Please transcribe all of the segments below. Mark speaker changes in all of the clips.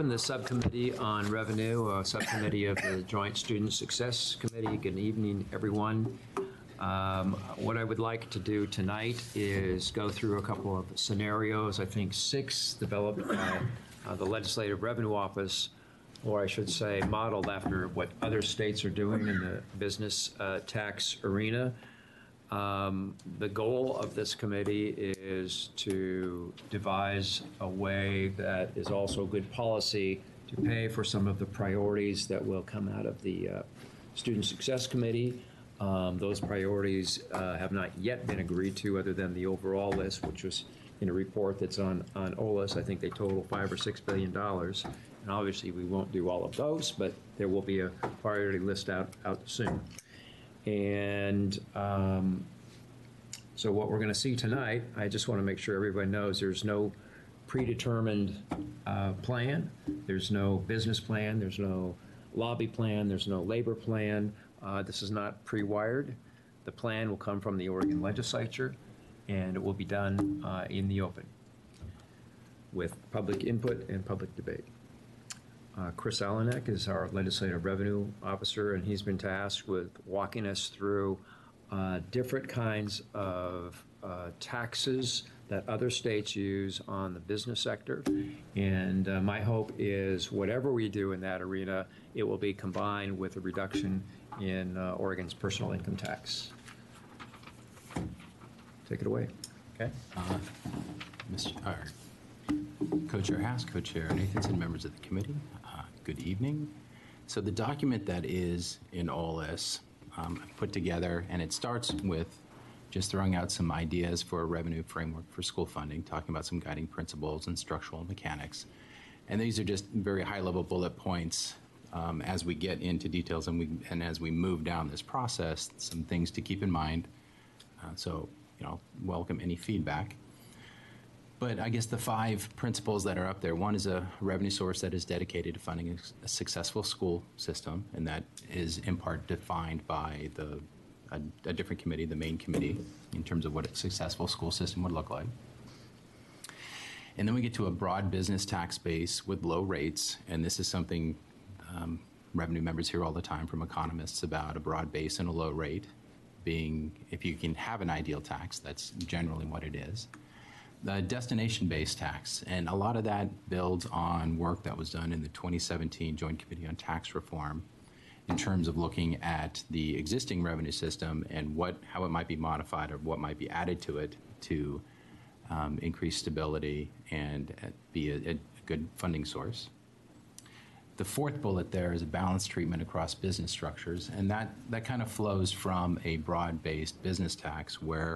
Speaker 1: The subcommittee on revenue, subcommittee of the Joint Student Success Committee. Good evening, everyone. What I would like to do tonight is go through a couple of scenarios, I think 6 developed by the Legislative Revenue Office, or I should say modeled after what other states are doing in the business tax arena. The goal of this committee is to devise a way that is also good policy to pay for some of the priorities that will come out of the Student Success Committee. Those priorities have not yet been agreed to, other than the overall list, which was in a report that's on OLS. I think they total $5 or $6 billion. And obviously we won't do all of those, but there will be a priority list out soon. And so what we're going to see tonight, I just want to make sure everybody knows there's no predetermined plan. There's no business plan. There's no lobby plan. There's no labor plan. This is not pre-wired. The plan will come from the Oregon legislature, and it will be done in the open with public input and public debate. Chris Alanek is our legislative revenue officer, and he's been tasked with walking us through different kinds of taxes that other states use on the business sector. And my hope is whatever we do in that arena, it will be combined with a reduction in Oregon's personal income tax. Take it away.
Speaker 2: Okay. Co-Chair Haas, Co-Chair Nathanson, members of the committee, good evening. So the document that is in OLS put together, and it starts with just throwing out some ideas for a revenue framework for school funding, talking about some guiding principles and structural mechanics. And these are just very high-level bullet points as we get into details and as we move down this process, some things to keep in mind. So, welcome any feedback. But I guess the 5 principles that are up there, one is a revenue source that is dedicated to funding a successful school system, and that is in part defined by a different committee, the main committee, in terms of what a successful school system would look like. And then we get to a broad business tax base with low rates, and this is something revenue members hear all the time from economists about a broad base and a low rate being, if you can have an ideal tax, that's generally what it is. The destination-based tax, and a lot of that builds on work that was done in the 2017 Joint Committee on Tax Reform in terms of looking at the existing revenue system and how it might be modified or what might be added to it to increase stability and be a good funding source. The 4th bullet there is a balanced treatment across business structures, and that kind of flows from a broad-based business tax where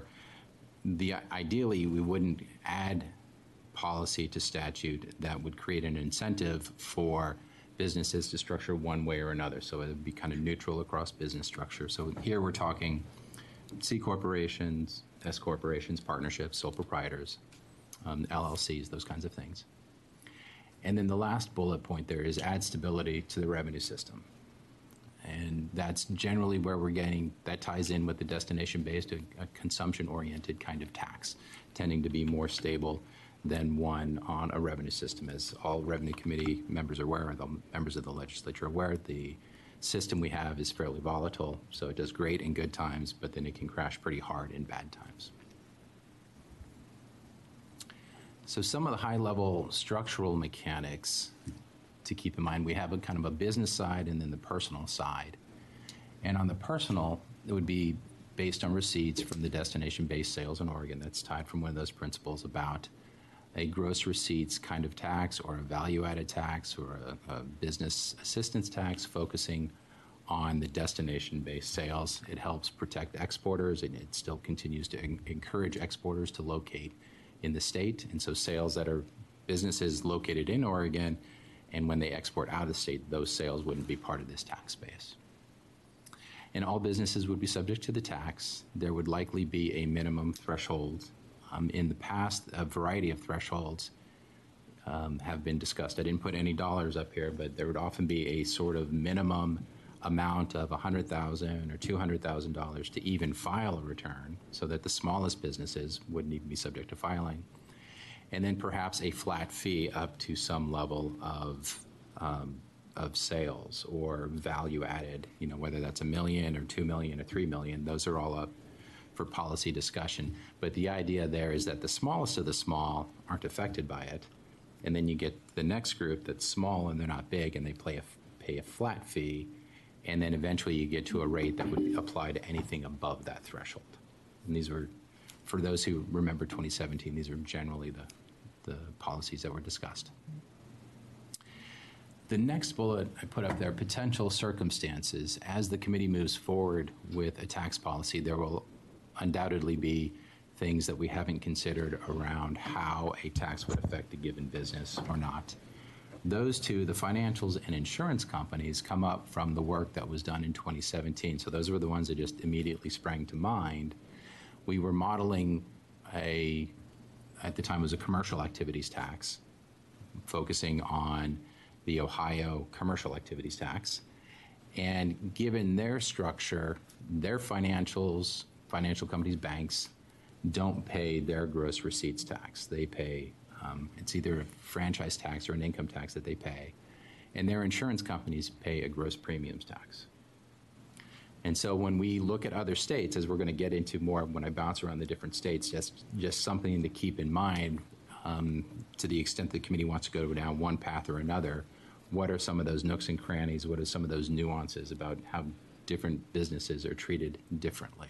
Speaker 2: ideally we wouldn't add policy to statute that would create an incentive for businesses to structure one way or another. So it would be kind of neutral across business structure. So here we're talking C corporations, S corporations, partnerships, sole proprietors, LLCs, those kinds of things. And then the last bullet point there is add stability to the revenue system. And that's generally where we're getting, that ties in with the destination-based, a consumption-oriented kind of tax, tending to be more stable than one on a revenue system. As all revenue committee members are aware, the members of the legislature are aware, the system we have is fairly volatile, so it does great in good times, but then it can crash pretty hard in bad times. So some of the high-level structural mechanics to keep in mind, we have a kind of a business side and then the personal side. And on the personal, it would be based on receipts from the destination-based sales in Oregon. That's tied from one of those principles about a gross receipts kind of tax or a value-added tax or a business assistance tax focusing on the destination-based sales. It helps protect exporters, and it still continues to encourage exporters to locate in the state. And so sales that are businesses located in Oregon, and when they export out of the state, those sales wouldn't be part of this tax base. And all businesses would be subject to the tax. There would likely be a minimum threshold. In the past, a variety of thresholds have been discussed. I didn't put any dollars up here, but there would often be a sort of minimum amount of $100,000 or $200,000 to even file a return, so that the smallest businesses wouldn't even be subject to filing. and then perhaps a flat fee up to some level of sales or value added, whether that's $1 million or $2 million or $3 million. Those are all up for policy discussion. But the idea there is that the smallest of the small aren't affected by it. And then you get the next group that's small and they're not big and they pay a flat fee. And then eventually you get to a rate that would apply to anything above that threshold. And these were, for those who remember 2017, these are generally the policies that were discussed. The next bullet I put up there, potential circumstances. As the committee moves forward with a tax policy, there will undoubtedly be things that we haven't considered around how a tax would affect a given business or not. Those two, the financials and insurance companies, come up from the work that was done in 2017. So those were the ones that just immediately sprang to mind. We were modeling at the time it was a commercial activities tax, focusing on the Ohio commercial activities tax. And given their structure, their financial companies, banks, don't pay their gross receipts tax. They pay, it's either a franchise tax or an income tax that they pay. And their insurance companies pay a gross premiums tax. And so when we look at other states, as we're going to get into more when I bounce around the different states, just something to keep in mind, to the extent the committee wants to go down one path or another, what are some of those nooks and crannies? What are some of those nuances about how different businesses are treated differently?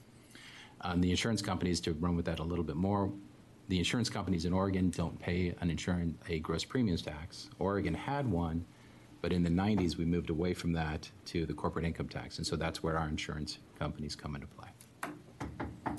Speaker 2: The insurance companies, to run with that a little bit more, the insurance companies in Oregon don't pay a gross premiums tax. Oregon had one, but in the 90s we moved away from that to the corporate income tax, and so that's where our insurance companies come into play.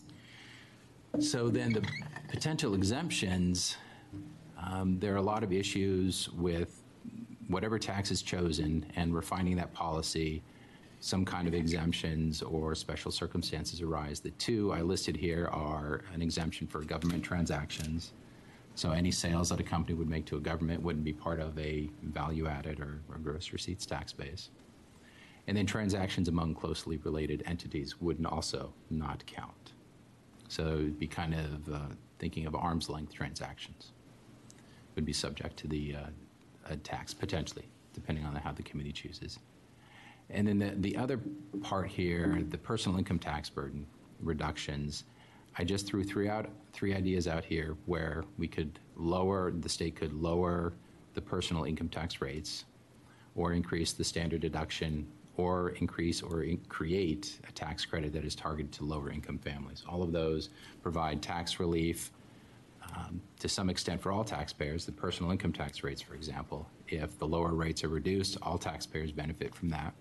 Speaker 2: So then the potential exemptions, there are a lot of issues with whatever tax is chosen and refining that policy. Some kind of exemptions or special circumstances arise. The two I listed here are an exemption for government transactions. So any sales that a company would make to a government wouldn't be part of a value added or gross receipts tax base. And then transactions among closely related entities wouldn't also not count. So it'd be kind of thinking of arm's length transactions would be subject to the tax potentially, depending on how the committee chooses. And then the other part here, the personal income tax burden reductions, I just threw three ideas out here where the state could lower the personal income tax rates or increase the standard deduction or increase or create a tax credit that is targeted to lower income families. All of those provide tax relief to some extent for all taxpayers. The personal income tax rates, for example, if the lower rates are reduced, all taxpayers benefit from that.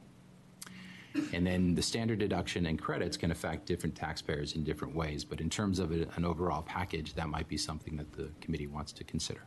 Speaker 2: And then the standard deduction and credits can affect different taxpayers in different ways, but in terms of an overall package, that might be something that the committee wants to consider.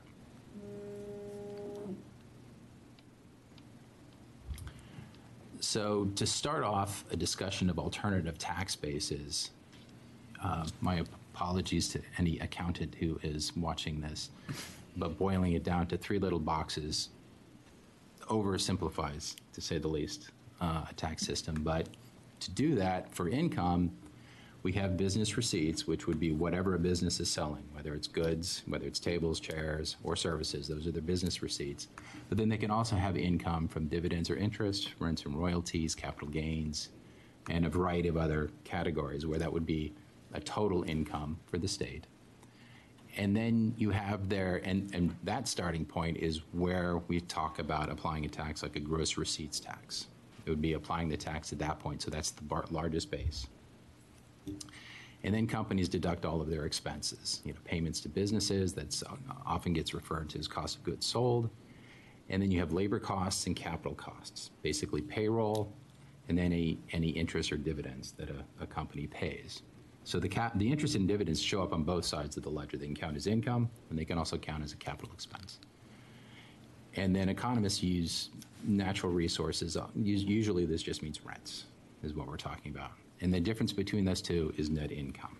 Speaker 2: So to start off a discussion of alternative tax bases, my apologies to any accountant who is watching this, but boiling it down to three little boxes oversimplifies, to say the least, a tax system. But to do that for income, we have business receipts, which would be whatever a business is selling, whether it's goods, whether it's tables, chairs, or services. Those are their business receipts. But then they can also have income from dividends or interest, rents and royalties, capital gains, and a variety of other categories where that would be a total income for the state. And then you have and that starting point is where we talk about applying a tax like a gross receipts tax. It would be applying the tax at that point, so that's the largest base. And then companies deduct all of their expenses, payments to businesses, that often gets referred to as cost of goods sold. And then you have labor costs and capital costs, basically payroll, and then any interest or dividends that a company pays. So the interest and dividends show up on both sides of the ledger. They can count as income, and they can also count as a capital expense. And then economists use natural resources. Usually this just means rents, is what we're talking about. And the difference between those two is net income.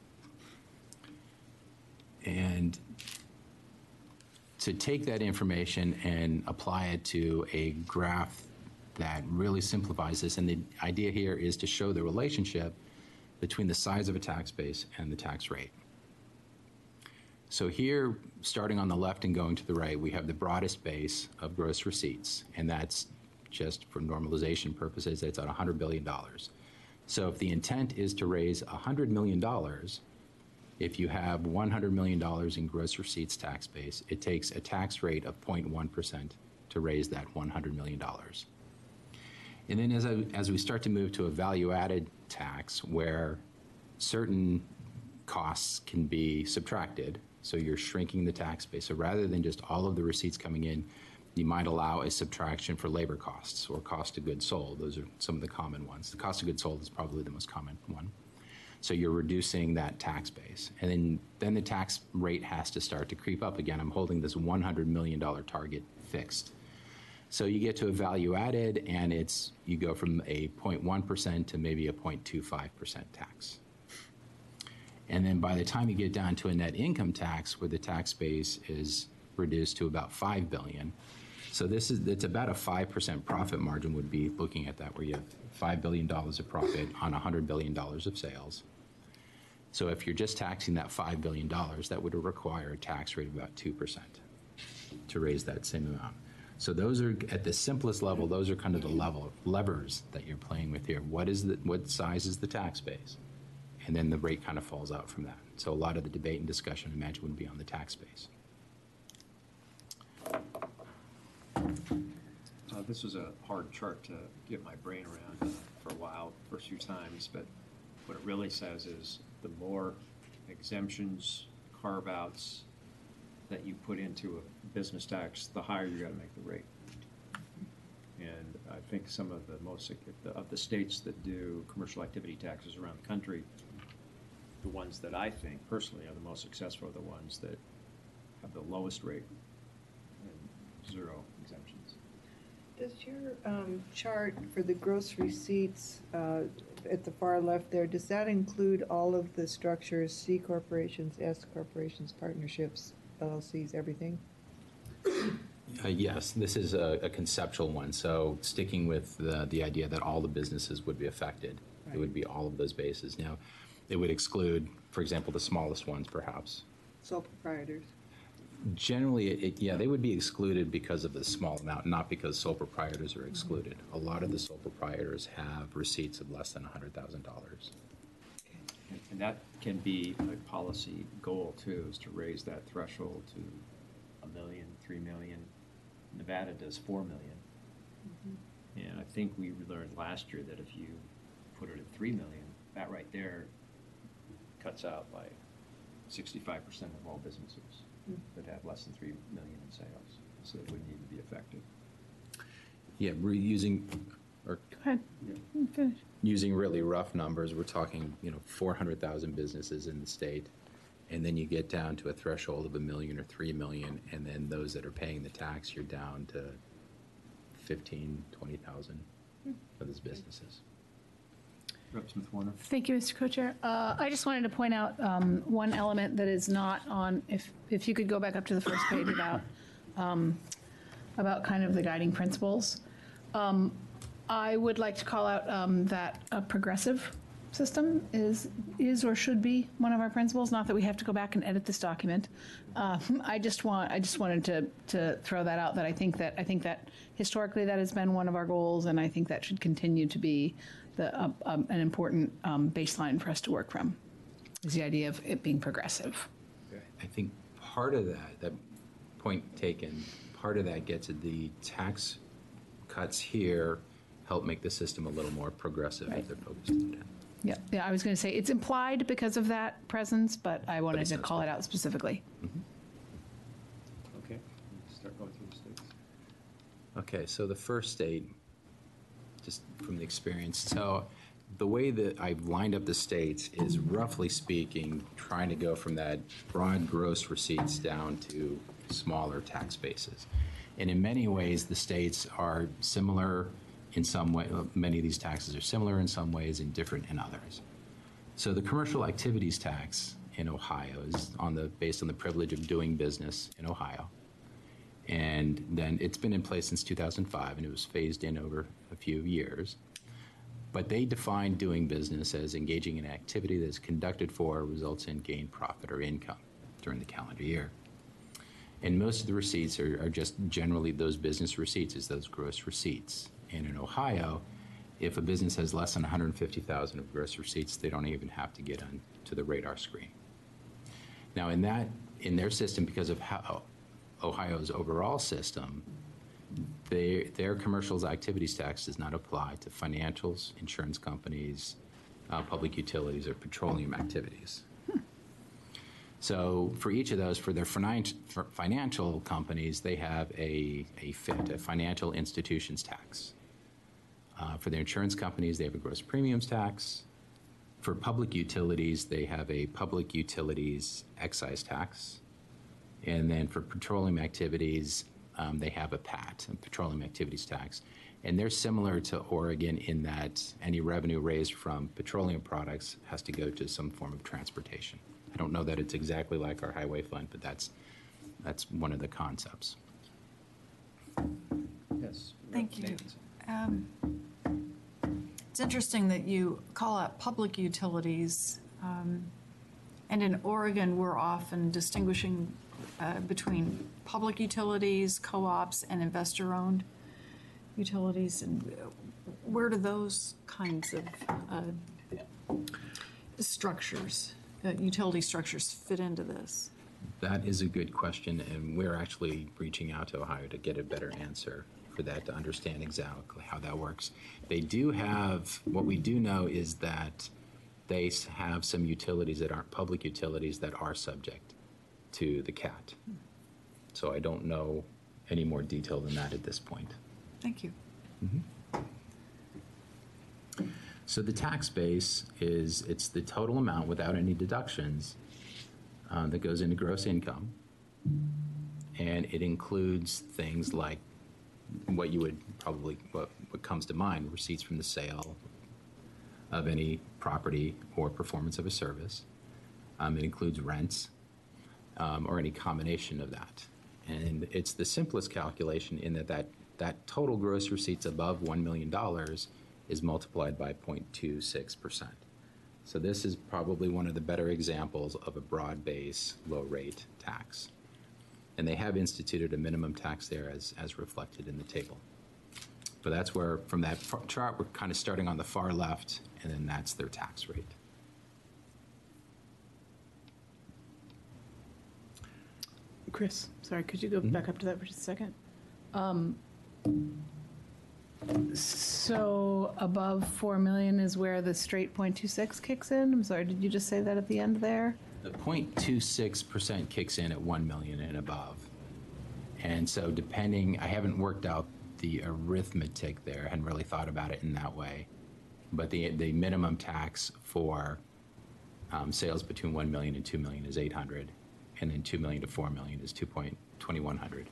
Speaker 2: And to take that information and apply it to a graph that really simplifies this, and the idea here is to show the relationship between the size of a tax base and the tax rate. So here, starting on the left and going to the right, we have the broadest base of gross receipts, and that's just for normalization purposes, it's at $100 billion. So if the intent is to raise $100 million, if you have $100 million in gross receipts tax base, it takes a tax rate of 0.1% to raise that $100 million. And then as we start to move to a value-added tax where certain costs can be subtracted, so you're shrinking the tax base. So rather than just all of the receipts coming in, you might allow a subtraction for labor costs or cost of goods sold. Those are some of the common ones. The cost of goods sold is probably the most common one. So you're reducing that tax base. And then the tax rate has to start to creep up again. I'm holding this $100 million target fixed. So you get to a value added, and you go from a 0.1% to maybe a 0.25% tax. And then by the time you get down to a net income tax, where the tax base is reduced to about $5 billion. So it's about a 5% profit margin would be looking at that, where you have $5 billion of profit on $100 billion of sales. So if you're just taxing that $5 billion, that would require a tax rate of about 2% to raise that same amount. So those are, at the simplest level, those are kind of the level of levers that you're playing with here. What size is the tax base? And then the rate kind of falls out from that. So a lot of the debate and discussion, I imagine, would be on the tax base.
Speaker 1: This was a hard chart to get my brain around for a while, first few times, but what it really says is the more exemptions, carve-outs that you put into a business tax, the higher you got to make the rate. And I think some of the states that do commercial activity taxes around the country, the ones that I think personally are the most successful are the ones that have the lowest rate and zero exemptions.
Speaker 3: Does your chart for the gross receipts at the far left there, does that include all of the structures, C corporations, S corporations, partnerships, LLCs, everything?
Speaker 2: Yes, this is a conceptual one. So sticking with the idea that all the businesses would be affected, right. It would be all of those bases. Now, it would exclude, for example, the smallest ones, perhaps.
Speaker 3: Sole proprietors.
Speaker 2: Generally, they would be excluded because of the small amount, not because sole proprietors are excluded. A lot of the sole proprietors have receipts of less than $100,000.
Speaker 1: And that can be a policy goal, too, is to raise that threshold to $1 million, $3 million. Nevada does $4 million. Mm-hmm. And I think we learned last year that if you put it at $3 million, that right there cuts out by 65% of all businesses that have less than $3 million in sales. So it would need to be affected.
Speaker 2: Yeah, we're using,
Speaker 4: Go ahead.
Speaker 1: Yeah.
Speaker 4: Finish.
Speaker 2: Using really rough numbers, we're talking 400,000 businesses in the state, and then you get down to a threshold of $1 million or $3 million, and then those that are paying the tax, you're down to 15, 20,000 for those businesses.
Speaker 1: Rep. Smith-Warner.
Speaker 4: Thank you, Mr. Co-Chair. I just wanted to point out one element that is not on, if you could go back up to the first page about kind of the guiding principles. I would like to call out that a progressive system is or should be one of our principles. Not that we have to go back and edit this document. I just wanted to throw that out. That I think that historically that has been one of our goals, and I think that should continue to be an important baseline for us to work from. Is the idea of it being progressive.
Speaker 2: I think part of that point taken, part of that gets at the tax cuts here help make the system a little more progressive if they're focused on that.
Speaker 4: Yeah, I was going to say it's implied because of that presence, but I wanted to call it out specifically.
Speaker 2: Mm-hmm.
Speaker 1: Okay, start going through the states.
Speaker 2: Okay, so the first state, just from the experience, so the way that I've lined up the states is, roughly speaking, trying to go from that broad gross receipts down to smaller tax bases. And in many ways, the states are similar in some way. Many of these taxes are similar in some ways and different in others. So the commercial activities tax in Ohio is based on the privilege of doing business in Ohio. And then it's been in place since 2005, and it was phased in over a few years. But they define doing business as engaging in activity that is conducted for or results in gain, profit, or income during the calendar year. And most of the receipts are just generally those business receipts, is those gross receipts. And in Ohio, if a business has less than 150,000 of gross receipts, they don't even have to get onto the radar screen. Now, in their system, because of how Ohio's overall system, their commercials activities tax does not apply to financials, insurance companies, public utilities, or petroleum activities. So for each of those, for their financial companies, they have a FIT, a financial institutions tax. For their insurance companies, they have a gross premiums tax. For public utilities, they have a public utilities excise tax. And then for petroleum activities, they have a PAT, a petroleum activities tax. And they're similar to Oregon in that any revenue raised from petroleum products has to go to some form of transportation. I don't know that it's exactly like our highway fund, but that's one of the concepts.
Speaker 1: Yes.
Speaker 5: Thank you. It's interesting that you call out public utilities, and in Oregon, we're often distinguishing between public utilities, co-ops, and investor-owned utilities. And where do those kinds of structures, utility structures, fit into this?
Speaker 2: That is a good question, and we're actually reaching out to Ohio to get a better answer for that, to understand exactly how that works. They do have, what we do know is that they have some utilities that aren't public utilities that are subject to the CAT. So I don't know any more detail than that at this point.
Speaker 5: Thank you.
Speaker 2: So the tax base it's the total amount without any deductions that goes into gross income. And it includes things like what comes to mind, receipts from the sale of any property or performance of a service. It includes rents or any combination of that. And it's the simplest calculation in that total gross receipts above $1 million is multiplied by 0.26%. So this is probably one of the better examples of a broad base, low rate tax. And they have instituted a minimum tax there as reflected in the table. But that's where, from that chart, we're kind of starting on the far left, and then that's their tax rate.
Speaker 4: Chris, sorry, could you go back up to that for just a second? So above 4 million is where the straight 0.26 kicks in? I'm sorry, did you just say that at the end there?
Speaker 2: The 0.26% kicks in at 1 million and above. And so depending, I haven't worked out the arithmetic there, hadn't really thought about it in that way. But the minimum tax for sales between 1 million and 2 million is 800, and then 2 million to 4 million is 2,100.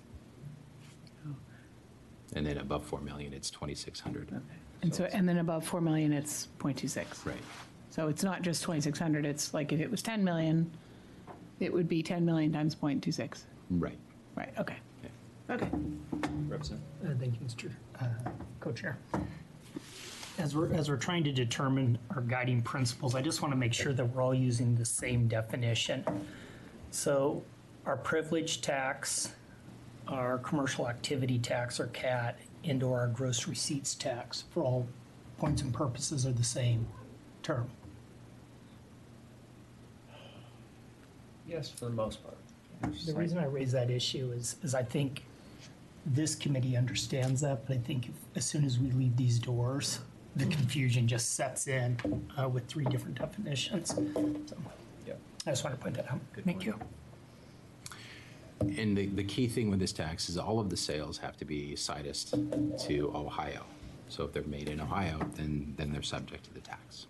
Speaker 2: And then above 4 million, it's 2,600.
Speaker 4: Okay. And then above 4 million, it's 0.26.
Speaker 2: Right.
Speaker 4: So it's not just 2,600, it's like if it was 10 million, it would be 10 million times 0.26.
Speaker 2: Right.
Speaker 4: Right, okay.
Speaker 2: Yeah.
Speaker 4: Okay.
Speaker 1: Representative.
Speaker 6: Thank you, Mr. Co-Chair. As we're trying to determine our guiding principles, I just want to make sure that we're all using the same definition. So our privilege tax, our commercial activity tax, or CAT, into our gross receipts tax, for all points and purposes, are the same term.
Speaker 1: Yes, for the most part.
Speaker 6: The reason I raise that issue is I think this committee understands that, but I think as soon as we leave these doors, the confusion just sets in with three different definitions. So
Speaker 1: Yeah.
Speaker 6: I just want to point that out. Thank you.
Speaker 2: And the key thing with this tax is all of the sales have to be situs to Ohio. So if they're made in Ohio, then they're subject to the tax.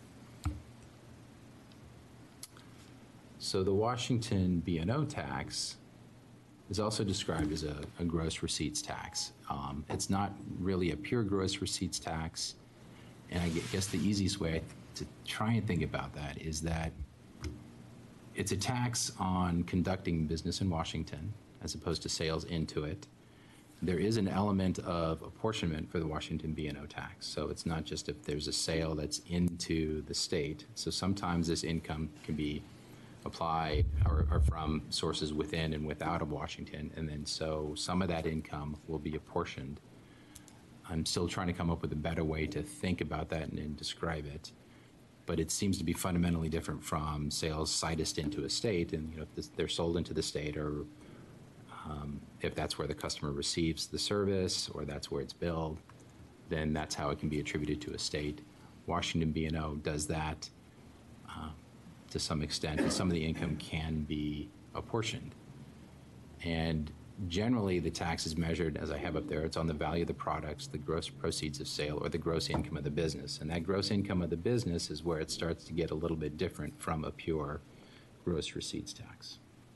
Speaker 2: So the Washington B&O tax is also described as a gross receipts tax. It's not really a pure gross receipts tax. And I guess the easiest way to try and think about that is that it's a tax on conducting business in Washington as opposed to sales into it. There is an element of apportionment for the Washington B&O tax. So it's not just if there's a sale that's into the state. So sometimes this income can be apply or from sources within and without of Washington. And then so some of that income will be apportioned. I'm still trying to come up with a better way to think about that and describe it. But it seems to be fundamentally different from sales situs into a state, and if they're sold into the state, or if that's where the customer receives the service, or that's where it's billed, then that's how it can be attributed to a state. Washington B&O does that to some extent, and some of the income can be apportioned. And generally, the tax is measured, as I have up there, it's on the value of the products, the gross proceeds of sale, or the gross income of the business. And that gross income of the business is where it starts to get a little bit different from a pure gross receipts tax.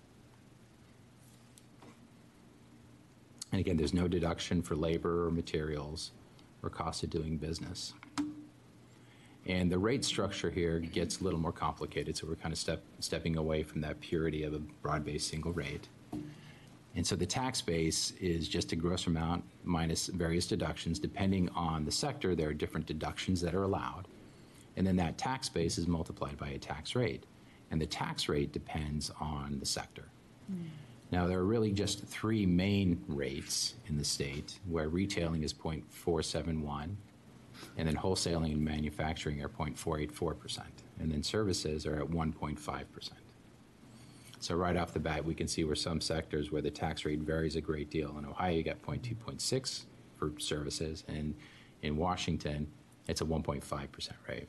Speaker 2: And again, there's no deduction for labor or materials or cost of doing business. And the rate structure here gets a little more complicated, so we're kind of stepping away from that purity of a broad-based single rate. And so the tax base is just a gross amount minus various deductions. Depending on the sector, there are different deductions that are allowed. And then that tax base is multiplied by a tax rate. And the tax rate depends on the sector. Now, there are really just three main rates in the state, where retailing is 0.471, and then wholesaling and manufacturing are 0.484%, and then services are at 1.5%. So right off the bat, we can see where some sectors where the tax rate varies a great deal. In Ohio, you got 0.2.6 for services, and in Washington, it's a 1.5% rate.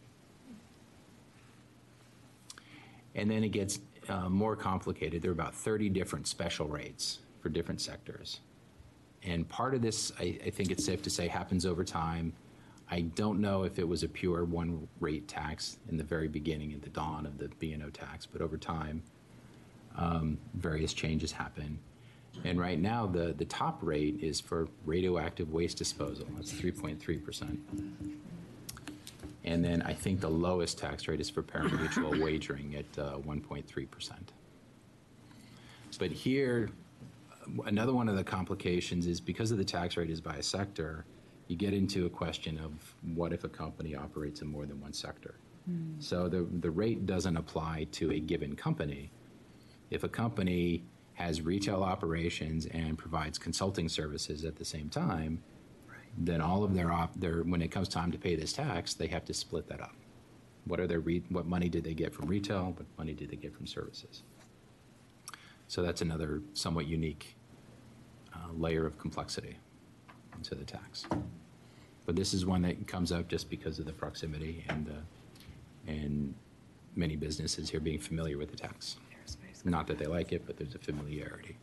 Speaker 2: And then it gets more complicated. There are about 30 different special rates for different sectors. And part of this, I think it's safe to say, happens over time. I don't know if it was a pure one rate tax in the very beginning, at the dawn of the B&O tax, but over time, various changes happen. And right now, the top rate is for radioactive waste disposal. That's 3.3%. And then I think the lowest tax rate is for pari-mutuel wagering at 1.3%. But here, another one of the complications is because of the tax rate is by a sector, you get into a question of what if a company operates in more than one sector. So the rate doesn't apply to a given company. If a company has retail operations and provides consulting services at the same time, then all of their when it comes time to pay this tax, they have to split that up. What money did they get from retail? What money did they get from services? So that's another somewhat unique layer of complexity into the tax. But this is one that comes up just because of the proximity and many businesses here being familiar with the tax. Not that they like it, but there's a familiarity.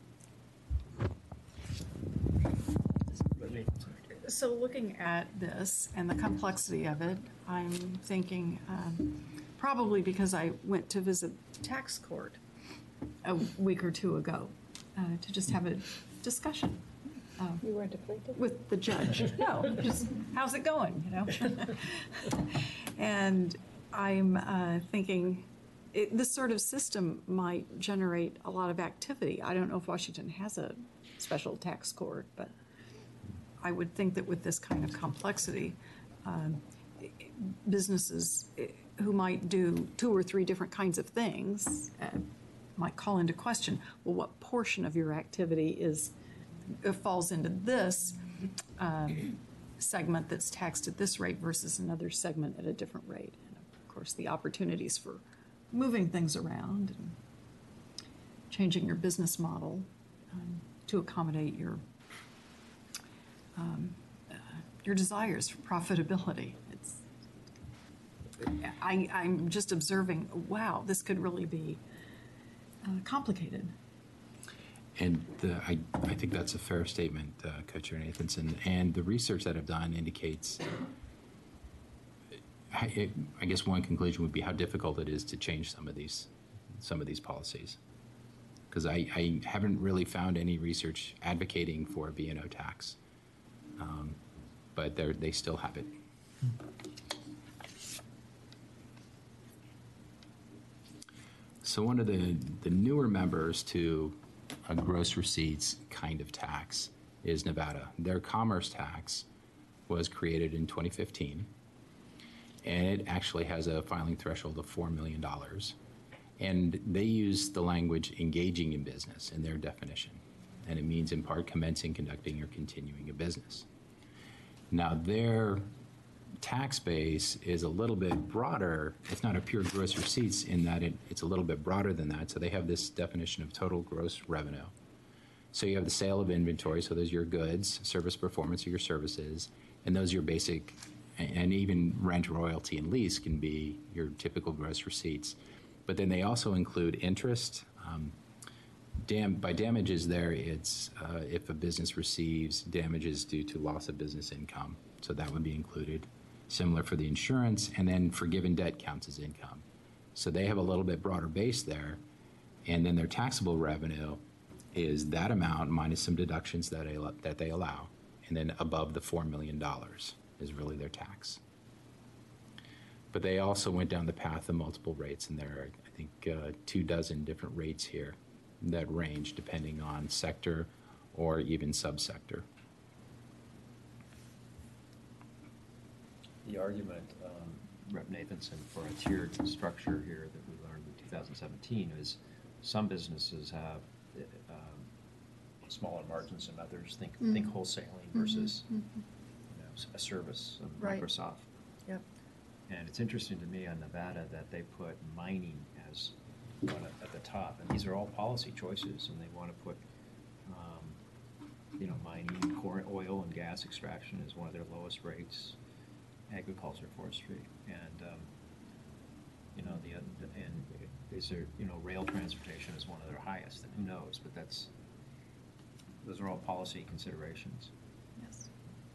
Speaker 5: So looking at this and the complexity of it, I'm thinking probably because I went to visit tax court a week or two ago to just have a discussion.
Speaker 3: You weren't afflicted?
Speaker 5: With the judge. No, just how's it going, you know? And I'm thinking this sort of system might generate a lot of activity. I don't know if Washington has a special tax court, but I would think that with this kind of complexity, businesses who might do 2 or 3 different kinds of things might call into question, well, what portion of your activity falls into this segment that's taxed at this rate versus another segment at a different rate? And of course, the opportunities for moving things around and changing your business model to accommodate your desires for profitability. I'm just observing, wow, this could really be complicated.
Speaker 2: And I think that's a fair statement, Co-Chair Nathanson. And the research that I've done indicates, I guess one conclusion would be how difficult it is to change some of these policies. Because I haven't really found any research advocating for a B&O tax. But they still have it. So one of the newer members to a gross receipts kind of tax is Nevada. Their commerce tax was created in 2015, and it actually has a filing threshold of $4 million. And they use the language engaging in business in their definition. And it means in part commencing, conducting, or continuing a business. Now, their tax base is a little bit broader. It's not a pure gross receipts in that it's a little bit broader than that. So they have this definition of total gross revenue. So you have the sale of inventory, so those are your goods, service performance are your services, and those are your basic, and even rent, royalty, and lease can be your typical gross receipts. But then they also include interest. By damages there, it's if a business receives damages due to loss of business income, so that would be included. Similar for the insurance, and then forgiven debt counts as income. So they have a little bit broader base there, and then their taxable revenue is that amount minus some deductions that they allow, and then above the $4 million is really their tax. But they also went down the path of multiple rates, and there are, I think, 24 different rates here that range depending on sector or even subsector.
Speaker 1: The argument, Rep. Nathanson, for a tiered structure here that we learned in 2017 is some businesses have smaller margins than others. Think wholesaling versus you know, a service of
Speaker 5: Right.
Speaker 1: Microsoft.
Speaker 5: Yep.
Speaker 1: And it's interesting to me on Nevada that they put mining as one at the top, and these are all policy choices, and they want to put, you know, mining, oil and gas extraction is one of their lowest rates, agriculture, forestry, and you know, and is there, you know, rail transportation is one of their highest, and who knows, but those are all policy considerations.
Speaker 5: Yes.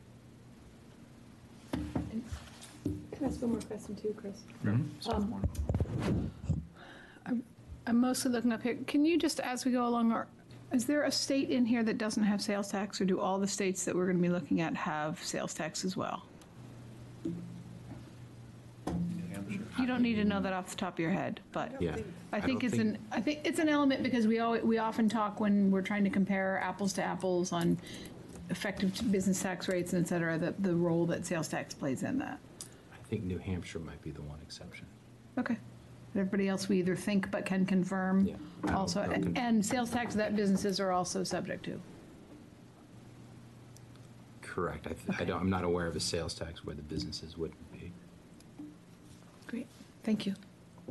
Speaker 4: Can I ask one more question too, Chris?
Speaker 2: Mm-hmm.
Speaker 4: I'm mostly looking up here. Can you just, as we go along, is there a state in here that doesn't have sales tax, or do all the states that we're going to be looking at have sales tax as well?
Speaker 1: New Hampshire.
Speaker 4: You don't need to know that off the top of your head, but
Speaker 2: Yeah.
Speaker 4: I think
Speaker 2: don't
Speaker 4: it's an element because we often talk when we're trying to compare apples to apples on effective business tax rates and et cetera, the role that sales tax plays in that.
Speaker 2: I think New Hampshire might be the one exception.
Speaker 4: Okay. Everybody else we either think but can confirm
Speaker 2: Yeah. I
Speaker 4: also,
Speaker 2: don't-
Speaker 4: and sales tax that businesses are also subject to.
Speaker 2: Correct. I'm not aware of a sales tax where the businesses wouldn't be.
Speaker 4: Great, thank you.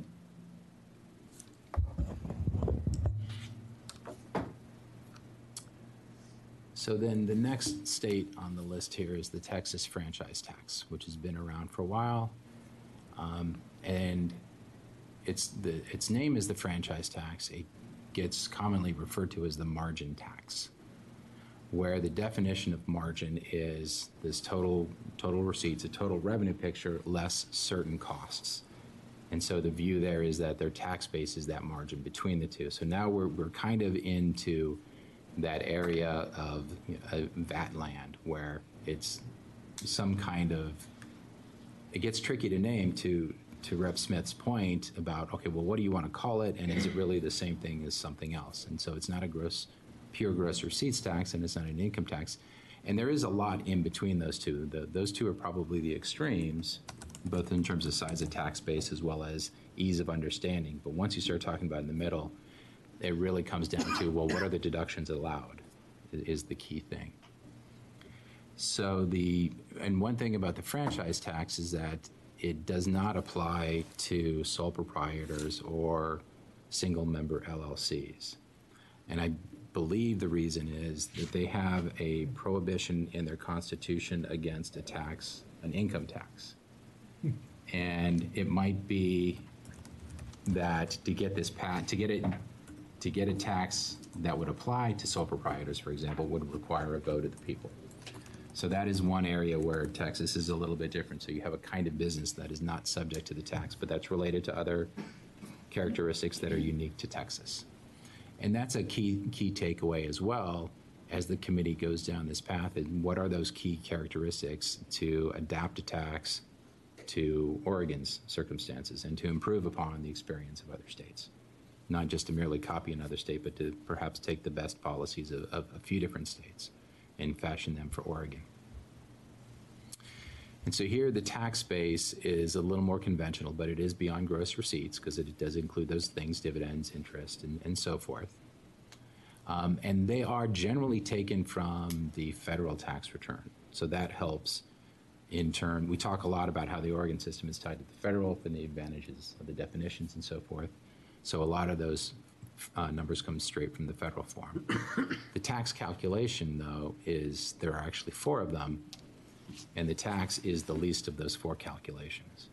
Speaker 2: So then the next state on the list here is the Texas franchise tax, which has been around for a while. And its name is the franchise tax. It gets commonly referred to as the margin tax, where the definition of margin is this total receipts, a total revenue picture less certain costs. And so the view there is that their tax base is that margin between the two. So now we're kind of into that area of VAT land where it's some kind of, it gets tricky to name to Rep. Smith's point about, okay, well, what do you want to call it? And is it really the same thing as something else? And so it's not a pure gross receipts tax, and it's not an income tax. And there is a lot in between those two. Those two are probably the extremes, both in terms of size of tax base as well as ease of understanding. But once you start talking about in the middle, it really comes down to, well, what are the deductions allowed is the key thing. So and one thing about the franchise tax is that it does not apply to sole proprietors or single member LLCs. And I believe the reason is that they have a prohibition in their constitution against a tax, an income tax. And it might be that to get a tax that would apply to sole proprietors, for example, would require a vote of the people. So that is one area where Texas is a little bit different. So you have a kind of business that is not subject to the tax, but that's related to other characteristics that are unique to Texas. And that's a key takeaway as well as the committee goes down this path. And what are those key characteristics to adapt a tax to Oregon's circumstances and to improve upon the experience of other states? Not just to merely copy another state, but to perhaps take the best policies of a few different states and fashion them for Oregon. And so here the tax base is a little more conventional, but it is beyond gross receipts because it does include those things, dividends, interest, and so forth. And they are generally taken from the federal tax return. So that helps in turn. We talk a lot about how the Oregon system is tied to the federal and the advantages of the definitions and so forth. So a lot of those numbers come straight from the federal form. The tax calculation, though, is there are actually 4 of them, and the tax is the least of those 4 calculations.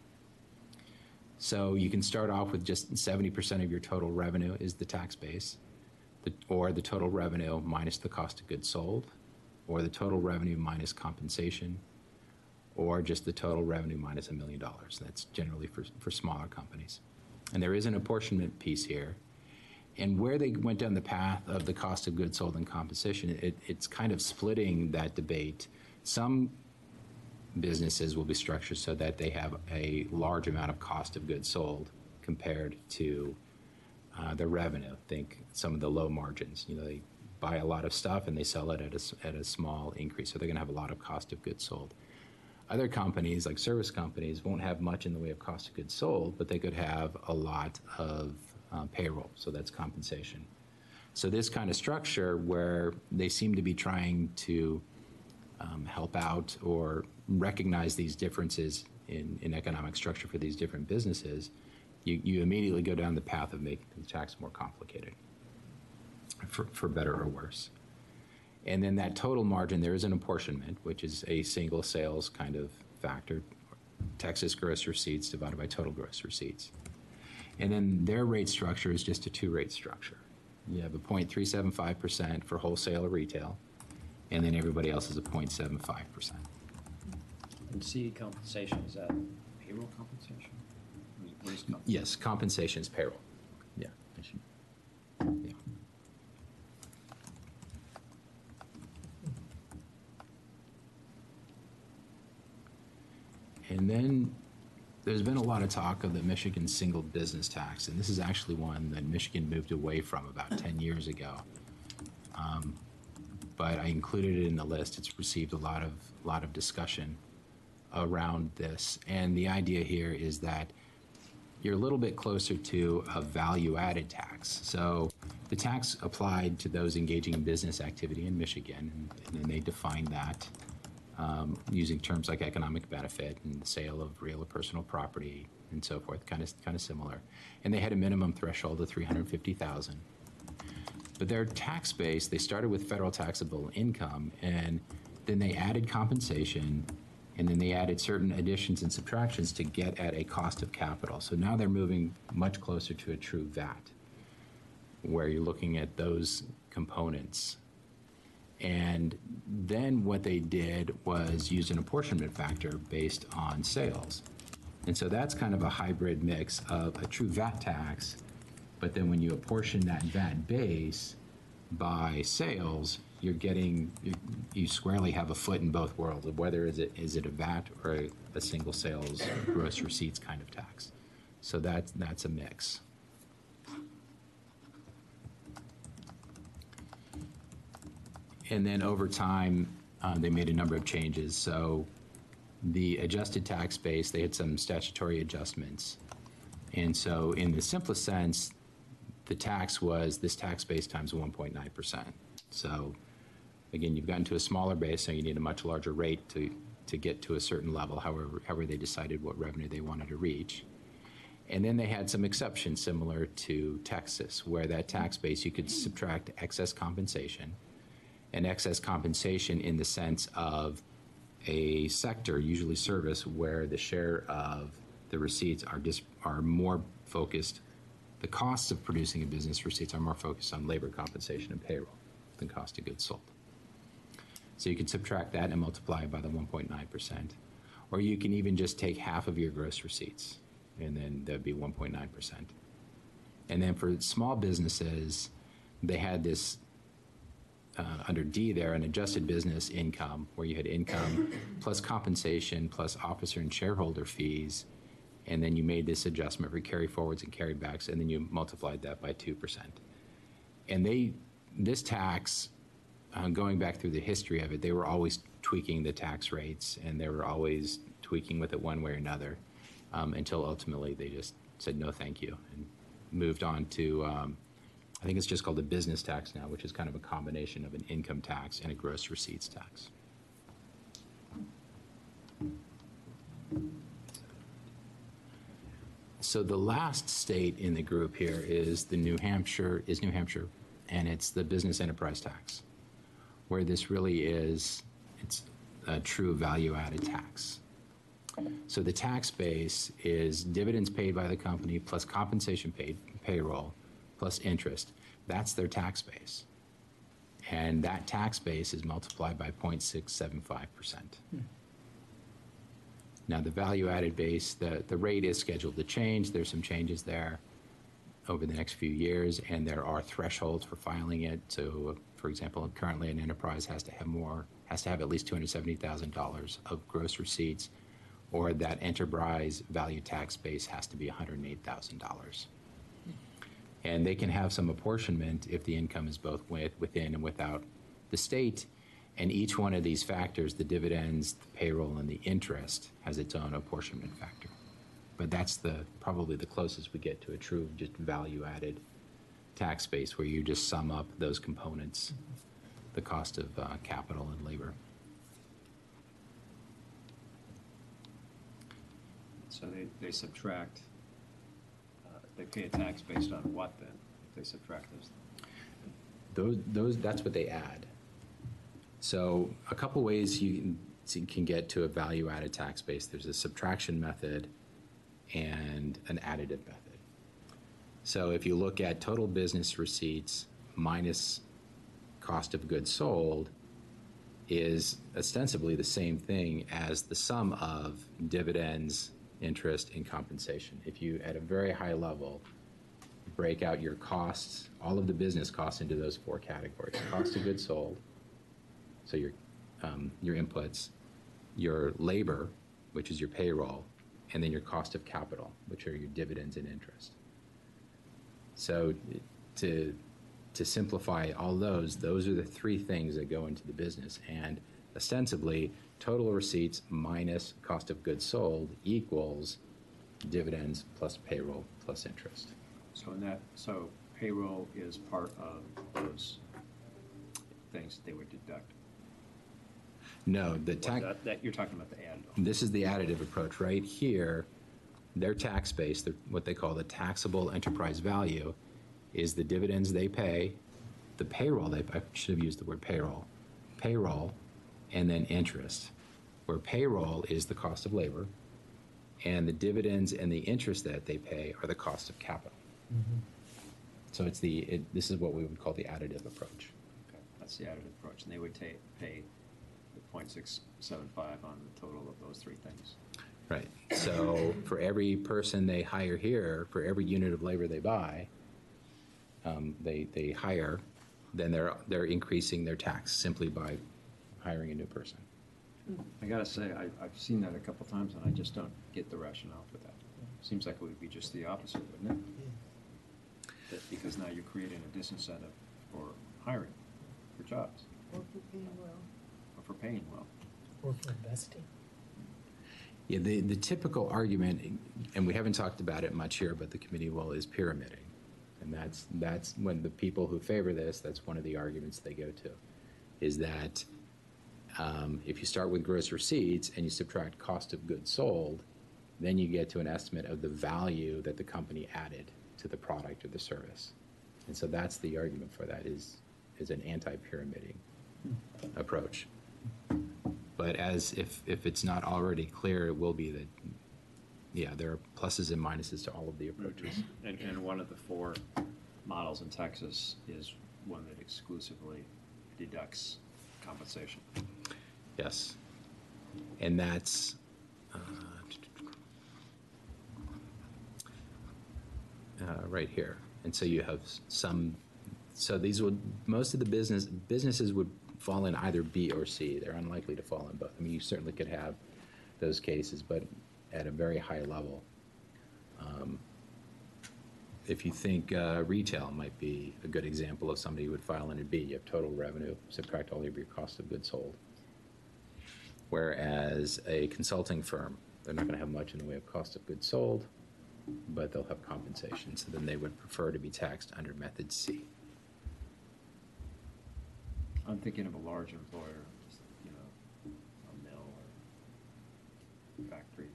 Speaker 2: So you can start off with just 70% of your total revenue is the tax base, or the total revenue minus the cost of goods sold, or the total revenue minus compensation, or just the total revenue minus $1 million. That's generally for smaller companies. And there is an apportionment piece here. And where they went down the path of the cost of goods sold and compensation, it's kind of splitting that debate. Some businesses will be structured so that they have a large amount of cost of goods sold compared to the revenue. Think some of the low margins. You know, they buy a lot of stuff and they sell it at a small increase, so they're going to have a lot of cost of goods sold. Other companies, like service companies, won't have much in the way of cost of goods sold, but they could have a lot of payroll, so that's compensation. So this kind of structure where they seem to be trying to help out or recognize these differences in economic structure for these different businesses, you immediately go down the path of making the tax more complicated, for better or worse. And then that total margin, there is an apportionment, which is a single sales kind of factor, Texas gross receipts divided by total gross receipts. And then their rate structure is just a 2-rate structure. You have a 0.375% for wholesale or retail, and then everybody else is a 0.75%.
Speaker 1: And C, compensation, is that payroll compensation? What is compensation?
Speaker 2: Yes, compensation is payroll. Yeah. Yeah. And then there's been a lot of talk of the Michigan single business tax, and this is actually one that Michigan moved away from about 10 years ago. But I included it in the list. It's received a lot of discussion around this, and the idea here is that you're a little bit closer to a value-added tax. So the tax applied to those engaging in business activity in Michigan, and then they defined that using terms like economic benefit and the sale of real or personal property and so forth, kind of similar. And they had a minimum threshold of $350,000. But their tax base, they started with federal taxable income, and then they added compensation, and then they added certain additions and subtractions to get at a cost of capital. So now they're moving much closer to a true VAT, where you're looking at those components. And then what they did was use an apportionment factor based on sales. And so that's kind of a hybrid mix of a true VAT tax, but then when you apportion that VAT base by sales, you're getting, you squarely have a foot in both worlds of whether is it a VAT or a single sales gross receipts kind of tax. So that's a mix. And then over time, they made a number of changes. So the adjusted tax base, they had some statutory adjustments. And so in the simplest sense, the tax was this tax base times 1.9%. So again, you've gotten to a smaller base, so you need a much larger rate to get to a certain level, however they decided what revenue they wanted to reach. And then they had some exceptions similar to Texas, where that tax base, you could subtract excess compensation, and excess compensation in the sense of a sector, usually service, where the share of the receipts are more focused. The costs of producing a business receipts are more focused on labor compensation and payroll than cost of goods sold. So you can subtract that and multiply it by the 1.9%. Or you can even just take half of your gross receipts, and then that'd be 1.9%. And then for small businesses, they had this under D there, an adjusted business income, where you had income plus compensation plus officer and shareholder fees, and then you made this adjustment for carry forwards and carry backs, and then you multiplied that by 2%. And this tax, going back through the history of it, they were always tweaking the tax rates, and they were always tweaking with it one way or another, until ultimately they just said no thank you and moved on to, I think it's just called a business tax now, which is kind of a combination of an income tax and a gross receipts tax. So the last state in the group here is New Hampshire, and it's the business enterprise tax, where this really is, it's a true value-added tax. So the tax base is dividends paid by the company plus compensation paid, payroll, plus interest. That's their tax base. And that tax base is multiplied by 0.675%. Now, the value-added base, the rate is scheduled to change. There's some changes there over the next few years, and there are thresholds for filing it. So, for example, currently an enterprise has to have at least $270,000 of gross receipts, or that enterprise value tax base has to be $108,000. And they can have some apportionment if the income is both within and without the state. And each one of these factors, the dividends, the payroll, and the interest, has its own apportionment factor. But that's probably the closest we get to a true just value-added tax base, where you just sum up those components, the cost of capital and labor.
Speaker 1: So they subtract, they pay a tax based on what then, if they subtract those?
Speaker 2: That's what they add. So a couple ways you can get to a value-added tax base. There's a subtraction method and an additive method. So if you look at total business receipts minus cost of goods sold, is ostensibly the same thing as the sum of dividends, interest, and compensation. If you, at a very high level, break out your costs, all of the business costs, into those four categories: cost of goods sold, so your inputs, your labor, which is your payroll, and then your cost of capital, which are your dividends and interest. So to simplify all those are the three things that go into the business. And ostensibly, total receipts minus cost of goods sold equals dividends plus payroll plus interest.
Speaker 1: So payroll is part of those things that they would deduct.
Speaker 2: No, the tax.
Speaker 1: That you're talking about the additive.
Speaker 2: This is the additive approach. Right here, their tax base, what they call the taxable enterprise value, is the dividends they pay, the payroll I should have used the word payroll, and then interest, where payroll is the cost of labor, and the dividends and the interest that they pay are the cost of capital. Mm-hmm. So this is what we would call the additive approach.
Speaker 1: Okay, that's the additive approach, and they would pay the 0.675 on the total of those three things.
Speaker 2: Right. So for every person they hire here, for every unit of labor they buy, they hire, then they're increasing their tax simply by hiring a new person.
Speaker 1: I gotta say, I've seen that a couple times, and I just don't get the rationale for that. Seems like it would be just the opposite, wouldn't it? That because now you're creating a disincentive for hiring, for jobs,
Speaker 3: Or for paying well.
Speaker 1: or for paying well.
Speaker 6: Or for investing.
Speaker 2: Yeah, the typical argument, and we haven't talked about it much here, but the committee will, is pyramiding. And that's when the people who favor this, that's one of the arguments they go to, is that if you start with gross receipts and you subtract cost of goods sold, then you get to an estimate of the value that the company added to the product or the service. And so that's the argument for that, is an anti-pyramiding approach. But if it's not already clear, it will be that, yeah, there are pluses and minuses to all of the approaches.
Speaker 1: And one of the four models in Texas is one that exclusively deducts compensation.
Speaker 2: Yes. And that's right here. And so you have most of the businesses would fall in either B or C. They're unlikely to fall in both. I mean, you certainly could have those cases, but at a very high level. If you think retail might be a good example of somebody who would file in a B, you have total revenue, subtract all of your cost of goods sold. Whereas a consulting firm, they're not going to have much in the way of cost of goods sold, but they'll have compensation. So then they would prefer to be taxed under method C.
Speaker 1: I'm thinking of a large employer, just, a mill or factory.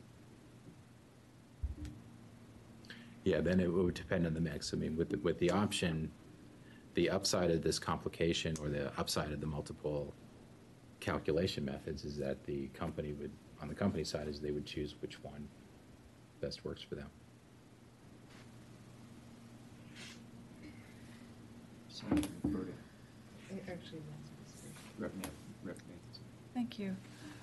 Speaker 2: Yeah, then it would depend on the mix. I mean, with the option, the upside of this complication or the upside of the multiple calculation methods is that the company would, on the company side, is they would choose which one best works for them.
Speaker 1: So refer to
Speaker 3: Actually,
Speaker 1: Rep. Nathanson.
Speaker 5: Thank you.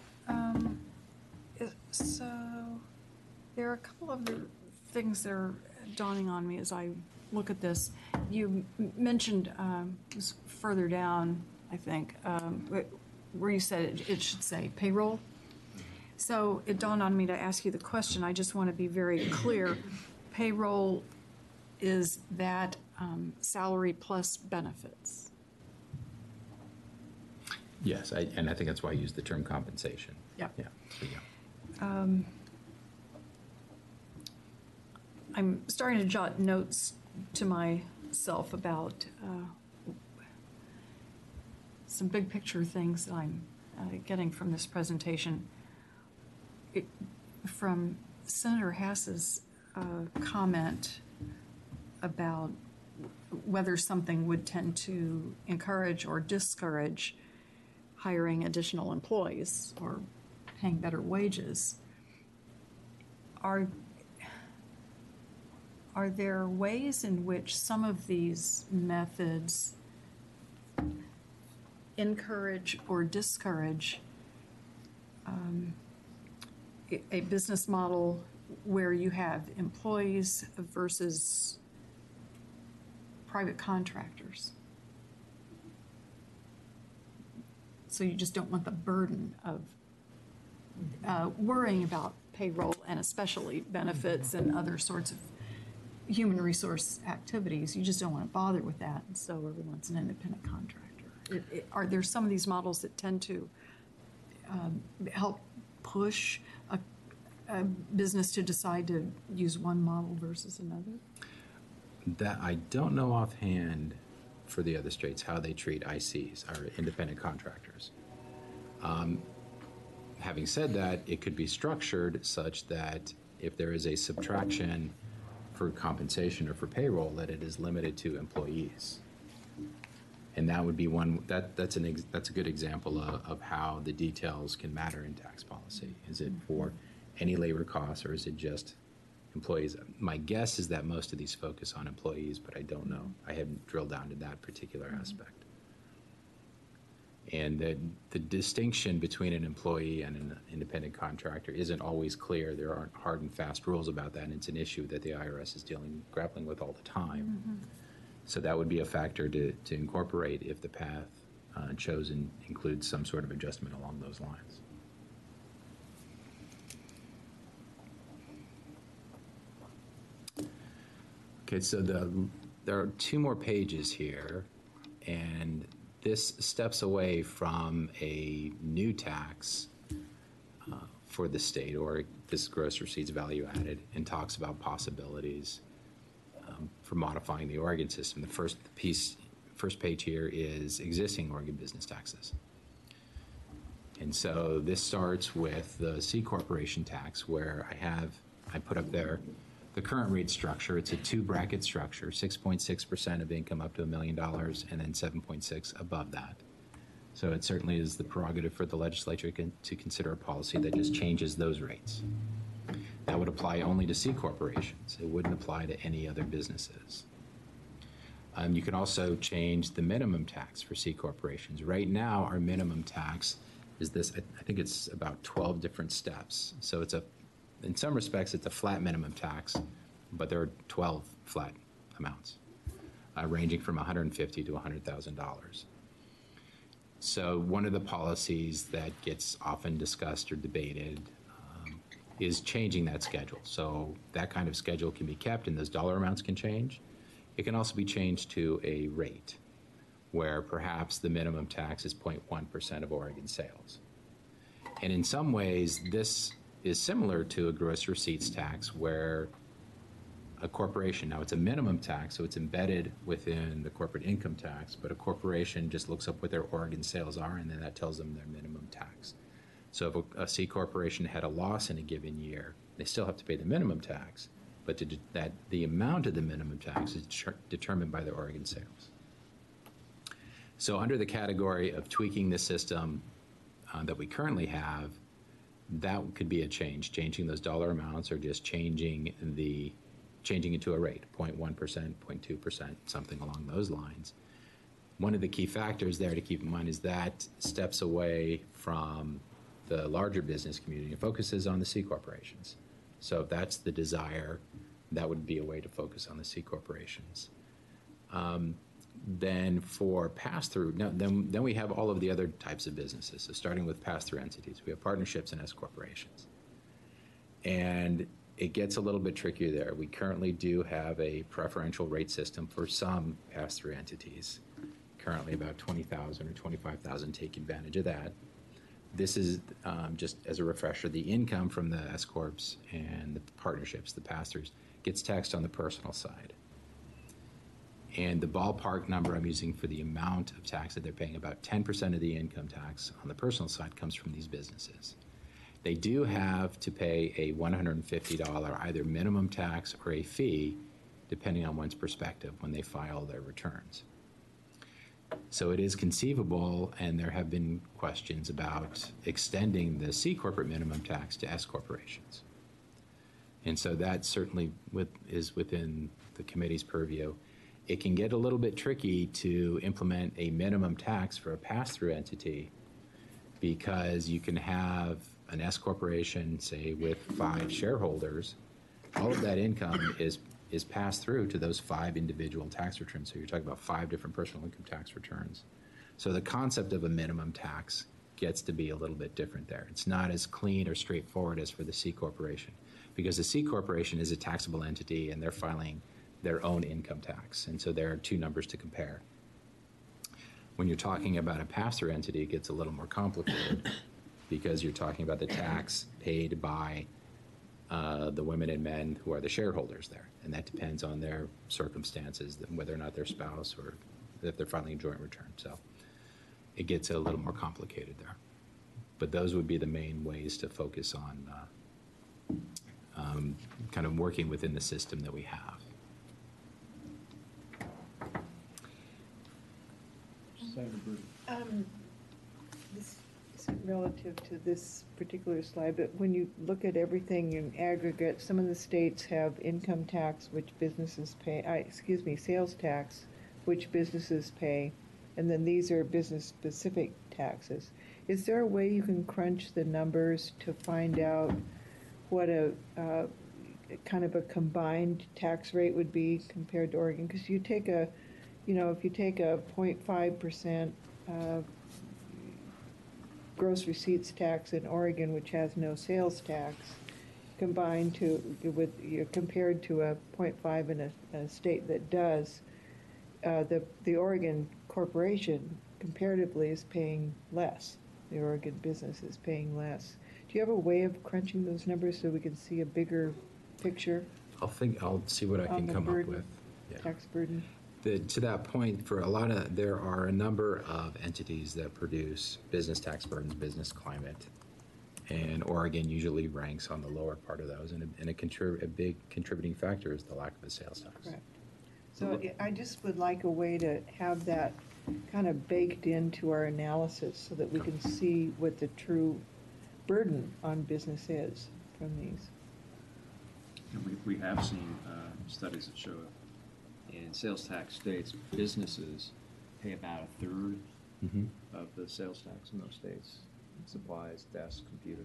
Speaker 5: So there are a couple of other things that are dawning on me as I look at this. You mentioned just further down, I think, where you said it should say payroll. So it dawned on me to ask you the question. I just want to be very clear. Payroll is that salary plus benefits.
Speaker 2: Yes, and I think that's why I used the term compensation.
Speaker 5: Yep.
Speaker 2: Yeah. So, yeah.
Speaker 5: I'm starting to jot notes to myself about some big picture things that I'm getting from this presentation. From Senator Hass's comment about whether something would tend to encourage or discourage hiring additional employees or paying better wages, are there ways in which some of these methods encourage or discourage a business model where you have employees versus private contractors? So you just don't want the burden of worrying about payroll and especially benefits and other sorts of human resource activities. You just don't want to bother with that, and so everyone's an independent contractor. Are there some of these models that tend to help push a business to decide to use one model versus another?
Speaker 2: That I don't know offhand for the other states how they treat ICs, or independent contractors. Having said that, it could be structured such that if there is a subtraction for compensation or for payroll, that it is limited to employees. And that would be one, that's a good example of how the details can matter in tax policy. Is it for any labor costs, or is it just employees? My guess is that most of these focus on employees, but I don't know. I haven't drilled down to that particular aspect. And the distinction between an employee and an independent contractor isn't always clear. There aren't hard and fast rules about that, and it's an issue that the IRS is grappling with all the time. Mm-hmm. So that would be a factor to incorporate if the path chosen includes some sort of adjustment along those lines. Okay, so there are two more pages here, and this steps away from a new tax for the state, or this gross receipts value added, and talks about possibilities for modifying the Oregon system. The first page here is existing Oregon business taxes. And so this starts with the C corporation tax, where I put up there the current rate structure. It's a two-bracket structure, 6.6% of income up to $1 million, and then 7.6% above that. So it certainly is the prerogative for the legislature to consider a policy that just changes those rates. That would apply only to C corporations. It wouldn't apply to any other businesses. You can also change the minimum tax for C corporations. Right now, our minimum tax is this, I think it's about 12 different steps. So in some respects, it's a flat minimum tax, but there are 12 flat amounts, ranging from $150,000 to $100,000. So one of the policies that gets often discussed or debated is changing that schedule. So that kind of schedule can be kept, and those dollar amounts can change. It can also be changed to a rate, where perhaps the minimum tax is 0.1% of Oregon sales. And in some ways, this is similar to a gross receipts tax where a corporation, now it's a minimum tax, so it's embedded within the corporate income tax, but a corporation just looks up what their Oregon sales are, and then that tells them their minimum tax. So if a C corporation had a loss in a given year, they still have to pay the minimum tax, but the amount of the minimum tax is determined by their Oregon sales. So under the category of tweaking the system that we currently have, that could be a change, changing those dollar amounts or just changing it to a rate, 0.1%, 0.2%, something along those lines. One of the key factors there to keep in mind is that steps away from the larger business community and focuses on the C corporations. So if that's the desire, that would be a way to focus on the C corporations. Then for pass-through, then we have all of the other types of businesses. So starting with pass-through entities, we have partnerships and S corporations. And it gets a little bit trickier there. We currently do have a preferential rate system for some pass-through entities. Currently about 20,000 or 25,000 take advantage of that. This is, just as a refresher, the income from the S corps and the partnerships, the pass-throughs, gets taxed on the personal side. And the ballpark number I'm using for the amount of tax that they're paying, about 10% of the income tax on the personal side comes from these businesses. They do have to pay a $150 either minimum tax or a fee, depending on one's perspective, when they file their returns. So it is conceivable, and there have been questions about extending the C corporate minimum tax to S corporations. And so that certainly is within the committee's purview. It can get a little bit tricky to implement a minimum tax for a pass-through entity because you can have an S corporation, say, with 5 shareholders. All of that income is passed through to those 5 individual tax returns. So you're talking about 5 different personal income tax returns. So the concept of a minimum tax gets to be a little bit different there. It's not as clean or straightforward as for the C corporation, because the C corporation is a taxable entity and they're filing their own income tax. And so there are 2 numbers to compare. When you're talking about a pass-through entity, it gets a little more complicated because you're talking about the tax paid by the women and men who are the shareholders there. And that depends on their circumstances, whether or not their spouse or if they're filing a joint return. So it gets a little more complicated there. But those would be the main ways to focus on kind of working within the system that we have.
Speaker 3: This isn't relative to this particular slide, but when you look at everything in aggregate, some of the states have income tax, which businesses pay, sales tax, which businesses pay, and then these are business-specific taxes. Is there a way you can crunch the numbers to find out what a kind of a combined tax rate would be compared to Oregon? Because you take a, if you take a 0.5% gross receipts tax in Oregon, which has no sales tax, compared to a 0.5 in a state that does, the Oregon corporation comparatively is paying less. The Oregon business is paying less. Do you have a way of crunching those numbers so we can see a bigger picture?
Speaker 2: I'll see what I can come up with. Yeah.
Speaker 3: Tax burden.
Speaker 2: To that point, there are a number of entities that produce business tax burdens, business climate, and Oregon usually ranks on the lower part of those. And a big contributing factor is the lack of a sales tax.
Speaker 3: Correct. So I just would like a way to have that kind of baked into our analysis so that we can see what the true burden on business is from these.
Speaker 1: And we have seen studies that show in sales tax states, businesses pay about 1/3 of the sales tax in those states. Supplies, desks, computer.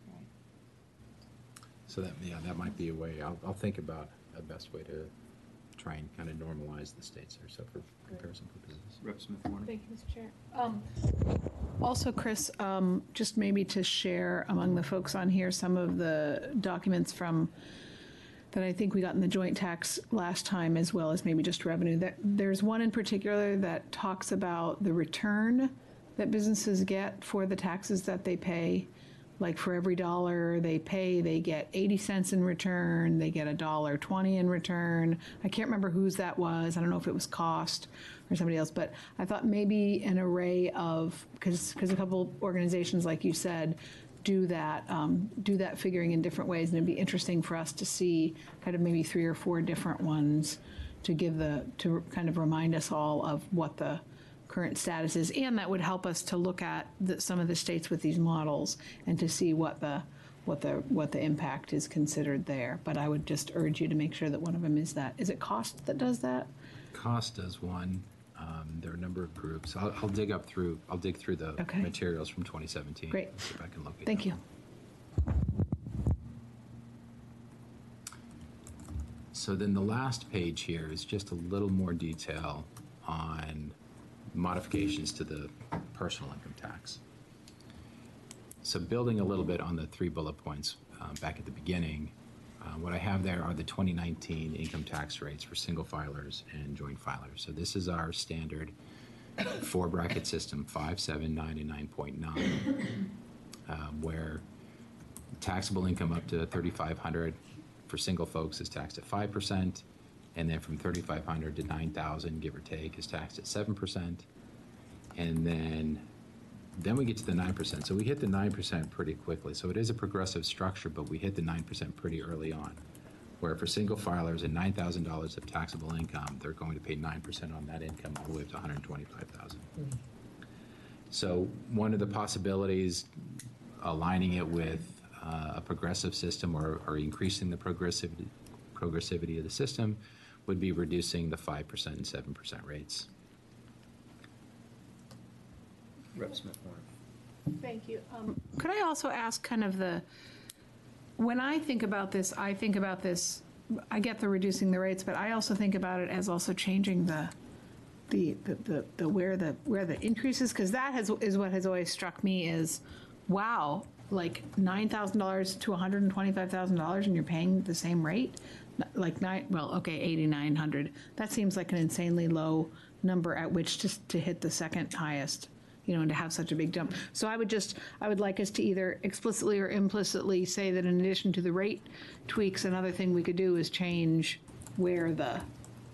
Speaker 2: So that might be a way. I'll think about a best way to try and kind of normalize the states there, so for comparison purposes.
Speaker 1: Rep. Smith-Warner.
Speaker 4: Thank you, Mr. Chair. Also, Chris, just maybe to share among the folks on here some of the documents that I think we got in the joint tax last time, as well as maybe just revenue. There's one in particular that talks about the return that businesses get for the taxes that they pay like for every dollar they pay, they get 80 cents in return, they get $1.20 in return. I can't remember whose that was. I don't know if it was Cost or somebody else, but I thought maybe an array of, because a couple organizations, like you said, do that figuring in different ways, and it'd be interesting for us to see kind of maybe 3 or 4 different ones to to kind of remind us all of what the current status is, and that would help us to look at some of the states with these models and to see what the impact is considered there. But I would just urge you to make sure that one of them is that. Is it Cost that does that?
Speaker 2: Cost does one. There are a number of groups. I'll dig through the
Speaker 4: Okay.
Speaker 2: materials from 2017.
Speaker 4: Great.
Speaker 2: See if I can locate
Speaker 4: Thank
Speaker 2: them.
Speaker 4: you.
Speaker 2: So then the last page here is just a little more detail on modifications to the personal income tax. So building a little bit on the 3 bullet points back at the beginning, what I have there are the 2019 income tax rates for single filers and joint filers. So this is our standard 4-bracket system, 5, 7, 9, and 9.9, where taxable income up to $3,500 for single folks is taxed at 5%, and then from $3,500 to $9,000, give or take, is taxed at 7%, and then we get to the 9%. So we hit the 9% pretty quickly. So it is a progressive structure, but we hit the 9% pretty early on, where for single filers at $9,000 of taxable income, they're going to pay 9% on that income all the way up to $125,000. So one of the possibilities, aligning it with a progressive system or increasing the progressivity of the system, would be reducing the 5% and 7% rates.
Speaker 1: Rep. Smith-Warren.
Speaker 4: Thank you. Could I also ask kind of when I think about this, I get the reducing the rates, but I also think about it as also changing where the increases, because that is what has always struck me is, wow, like $9,000 to $125,000 and you're paying the same rate? Like $8,900. That seems like an insanely low number at which to hit the second highest, and to have such a big jump. So I would like us to either explicitly or implicitly say that in addition to the rate tweaks, another thing we could do is change where the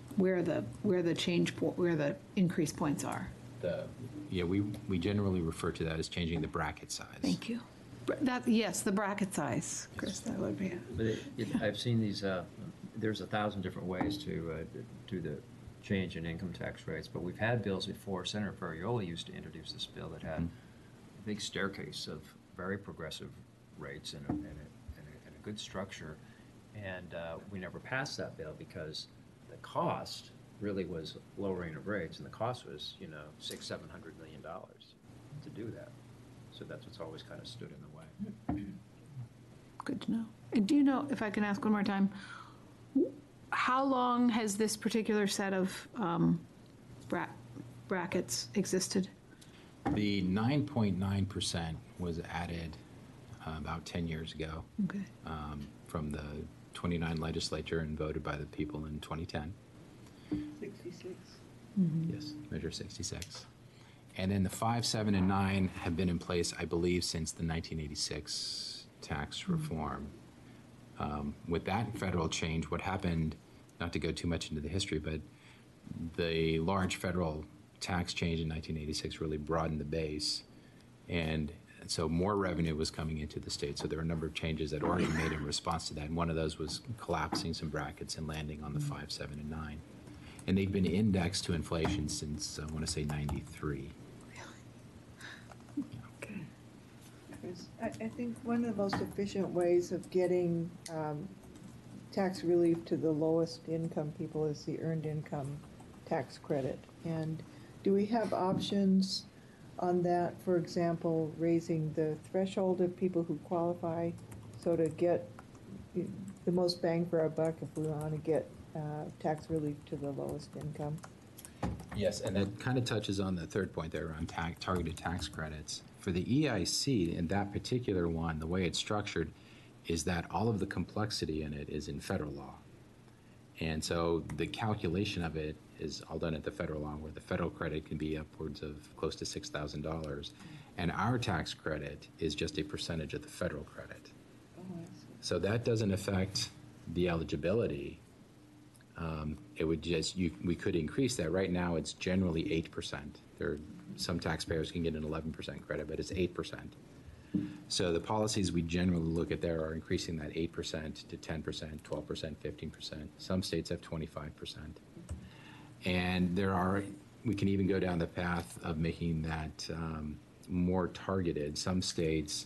Speaker 4: increase points are.
Speaker 2: We generally refer to that as changing the bracket size.
Speaker 4: Thank you. Yes, the bracket size, Chris, that would be.
Speaker 1: But I've seen these, there's 1,000 different ways to do the change in income tax rates, but we've had bills before. Senator Ferrioli used to introduce this bill that had a big staircase of very progressive rates and a good structure, and we never passed that bill because the cost really was lowering of rates, and the cost was $600-700 million to do that. So that's what's always kind of stood in the way.
Speaker 4: Good to know. And do you know, if I can ask one more time, how long has this particular set of brackets existed?
Speaker 2: The 9.9% was added about 10 years ago.
Speaker 4: Okay.
Speaker 2: From the 29 legislature and voted by the people in 2010.
Speaker 3: 66.
Speaker 2: Yes, Measure 66. And then the 5, 7, and 9 have been in place, I believe, since the 1986 tax reform. With that federal change, what happened, not to go too much into the history, but the large federal tax change in 1986 really broadened the base. And so more revenue was coming into the state. So there were a number of changes that Oregon made in response to that. And one of those was collapsing some brackets and landing on the 5, 7, and 9. And they've been indexed to inflation since, I want to say, 93.
Speaker 4: Okay.
Speaker 3: I think one of the most efficient ways of getting tax relief to the lowest income people is the earned income tax credit. And do we have options on that? For example, raising the threshold of people who qualify, so to get the most bang for our buck if we want to get tax relief to the lowest income.
Speaker 2: Yes, and that kind of touches on the third point there around targeted tax credits. For the EIC, in that particular one, the way it's structured is that all of the complexity in it is in federal law. And so the calculation of it is all done at the federal law, where the federal credit can be upwards of close to $6,000. And our tax credit is just a percentage of the federal credit.
Speaker 3: Oh, I see.
Speaker 2: So that doesn't affect the eligibility. It would just, we could increase that. Right now, it's generally 8%. Some taxpayers can get an 11% credit, but it's 8%. So the policies we generally look at there are increasing that 8% to 10%, 12%, 15%. Some states have 25%. And we can even go down the path of making that more targeted. Some states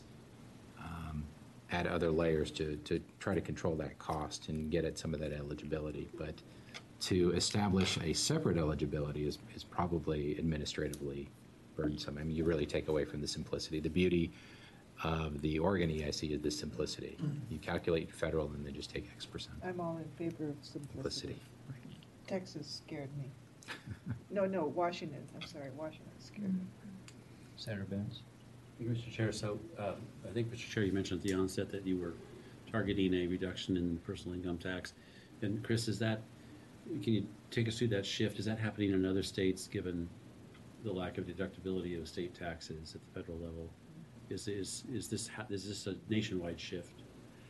Speaker 2: add other layers to try to control that cost and get at some of that eligibility. But to establish a separate eligibility is probably administratively burdensome. I mean, you really take away from the simplicity. The beauty of the Oregon EIC is the simplicity. You calculate federal and then just take X%.
Speaker 3: I'm all in favor of simplicity.
Speaker 2: Simplicity.
Speaker 3: Texas scared me. No, Washington, I'm sorry, Washington scared me.
Speaker 1: Senator Benz?
Speaker 7: Mr. Chair, so I think, Mr. Chair, you mentioned at the onset that you were targeting a reduction in personal income tax. And Chris, can you take us through that shift? Is that happening in other states, given the lack of deductibility of state taxes at the federal level? Is this a nationwide shift?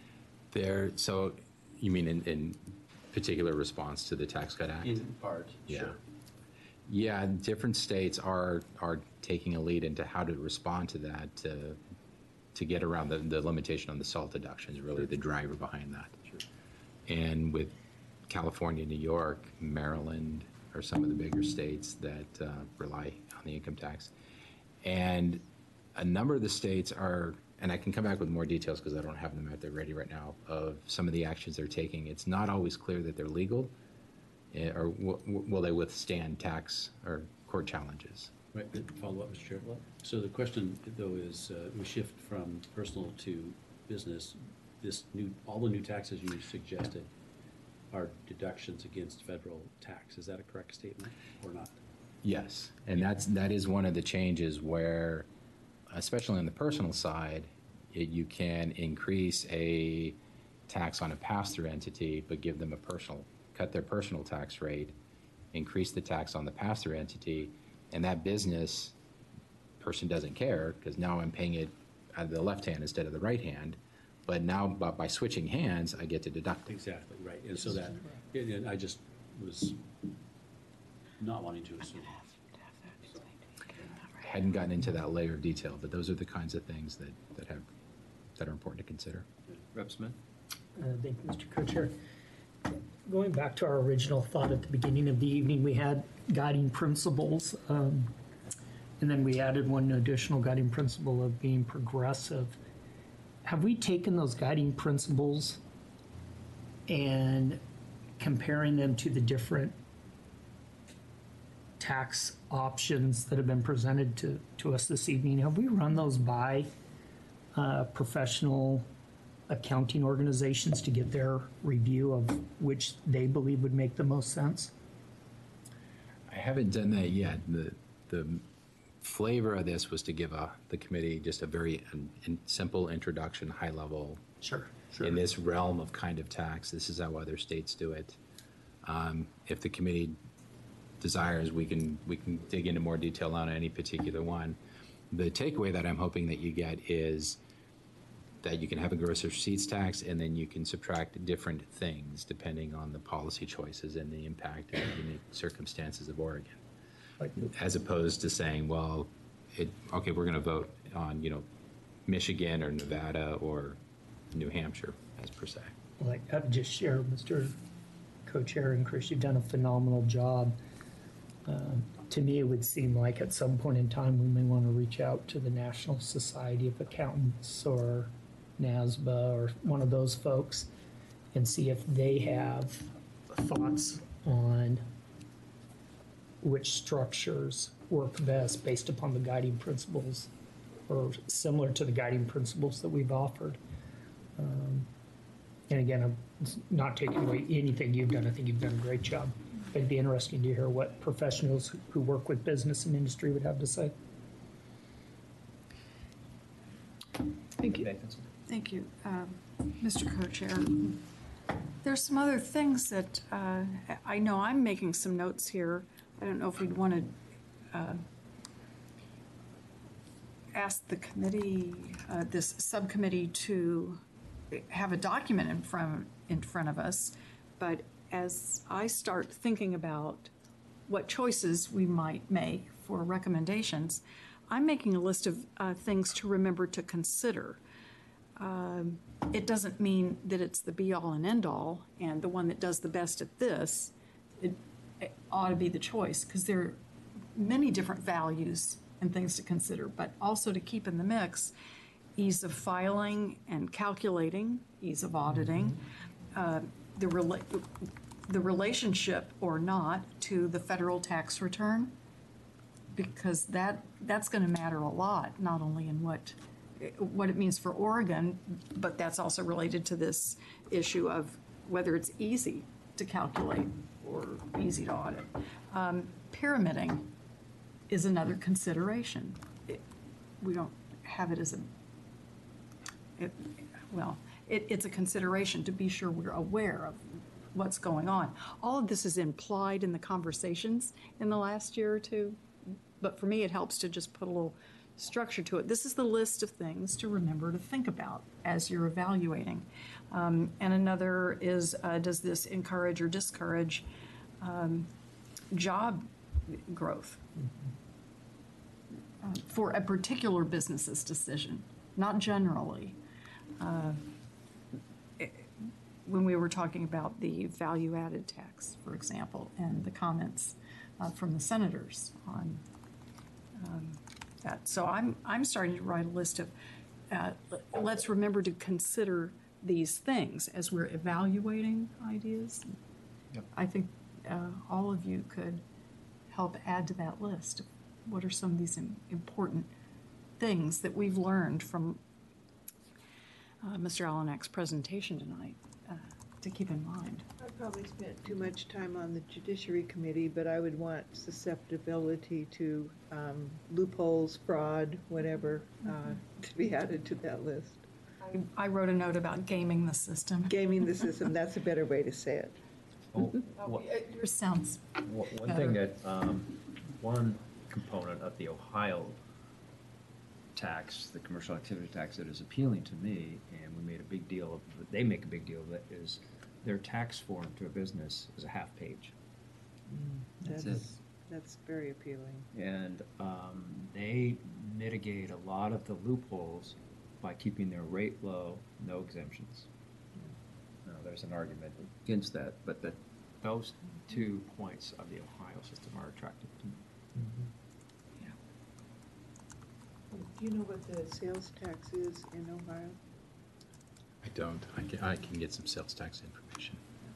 Speaker 2: So you mean in particular response to the Tax Cut Act?
Speaker 7: In part,
Speaker 2: Yeah.
Speaker 7: sure.
Speaker 2: Yeah, different states are taking a lead into how to respond to that to get around the limitation on the SALT deduction is really the driver behind that.
Speaker 7: Sure.
Speaker 2: And with California, New York, Maryland are some of the bigger states that rely on the income tax. And a number of the states are, and I can come back with more details because I don't have them out there ready right now, of some of the actions they're taking. It's not always clear that they're legal, or will they withstand tax or court challenges?
Speaker 7: Right, follow up, Mr. Chair. So the question, though, is we shift from personal to business. All the new taxes you suggested are deductions against federal tax. Is that a correct statement or not?
Speaker 2: Yes, and that is one of the changes where, especially on the personal side, you can increase a tax on a pass-through entity, but give them cut their personal tax rate, increase the tax on the pass-through entity, and that business person doesn't care because now I'm paying it out of the left hand instead of the right hand. But now, by switching hands, I get to deduct it.
Speaker 7: Exactly, right. And so that, and I just was not wanting to assume.
Speaker 2: I hadn't gotten into that layer of detail, but those are the kinds of things that are important to consider.
Speaker 1: Rep. Smith?
Speaker 6: Thank you, Mr. Co-Chair. Going back to our original thought at the beginning of the evening, we had guiding principles, and then we added one additional guiding principle of being progressive. Have we taken those guiding principles and comparing them to the different tax options that have been presented to us this evening? Have we run those by professional accounting organizations to get their review of which they believe would make the most sense?
Speaker 2: I haven't done that yet. The flavor of this was to give the committee just a very simple introduction, high level.
Speaker 6: Sure.
Speaker 2: In this realm of kind of tax, this is how other states do it. If the committee desires, we can dig into more detail on any particular one. The takeaway that I'm hoping that you get is that you can have a gross receipts tax and then you can subtract different things depending on the policy choices and the impact and the unique circumstances of Oregon. As opposed to saying, well, okay, we're going to vote on, Michigan or Nevada or New Hampshire as per se.
Speaker 6: Like, I would just share, Mr. Co-Chair and Chris, you've done a phenomenal job. To me, it would seem like at some point in time, we may want to reach out to the National Society of Accountants or NASBA or one of those folks and see if they have thoughts on which structures work best based upon the guiding principles or similar to the guiding principles that we've offered. And again, I'm not taking away anything you've done. I think you've done a great job. It'd be interesting to hear what professionals who work with business and industry would have to say.
Speaker 4: Thank you.
Speaker 5: Thank you, Mr. Co-Chair. There's some other things that I know I'm making some notes here. I don't know if we'd want to asked the committee, this subcommittee, to have a document in front of us, but as I start thinking about what choices we might make for recommendations, I'm making a list of things to remember to consider. It doesn't mean that it's the be-all and end-all, and the one that does the best at this, it ought to be the choice, because there are many different values and things to consider, but also to keep in the mix ease of filing and calculating, ease of auditing, the relationship or not to the federal tax return, because that's going to matter a lot, not only in what it means for Oregon, but that's also related to this issue of whether it's easy to calculate or easy to audit. Pyramiding is another consideration. We don't have it as it's a consideration to be sure we're aware of what's going on. All of this is implied in the conversations in the last year or two, but for me, it helps to just put a little structure to it. This is the list of things to remember to think about as you're evaluating. And another is, does this encourage or discourage job growth for a particular business's decision, not generally? When we were talking about the value-added tax, for example, and the comments from the senators on that. So I'm starting to write a list of, let's remember to consider these things as we're evaluating ideas.
Speaker 1: Yep.
Speaker 5: I think all of you could help add to that list. What are some of these important things that we've learned from Mr. Alanak's presentation tonight to keep in mind?
Speaker 3: I probably spent too much time on the Judiciary Committee, but I would want susceptibility to loopholes, fraud, whatever, to be added to that list.
Speaker 5: I wrote a note about gaming the system.
Speaker 3: Gaming the system, that's a better way to say it.
Speaker 5: Yours sounds
Speaker 1: One thing that, one component of the Ohio tax, the commercial activity tax, that is appealing to me, and we made a big deal of, they make a big deal of it, is their tax form to a business is a half page. That's it.
Speaker 3: That's very appealing.
Speaker 1: And they mitigate a lot of the loopholes by keeping their rate low, no exemptions. Now, there's an argument against that, but those 2 points of the Ohio system are attractive to me.
Speaker 3: Do you know what the sales tax is in Ohio?
Speaker 2: I don't. I can get some sales tax information.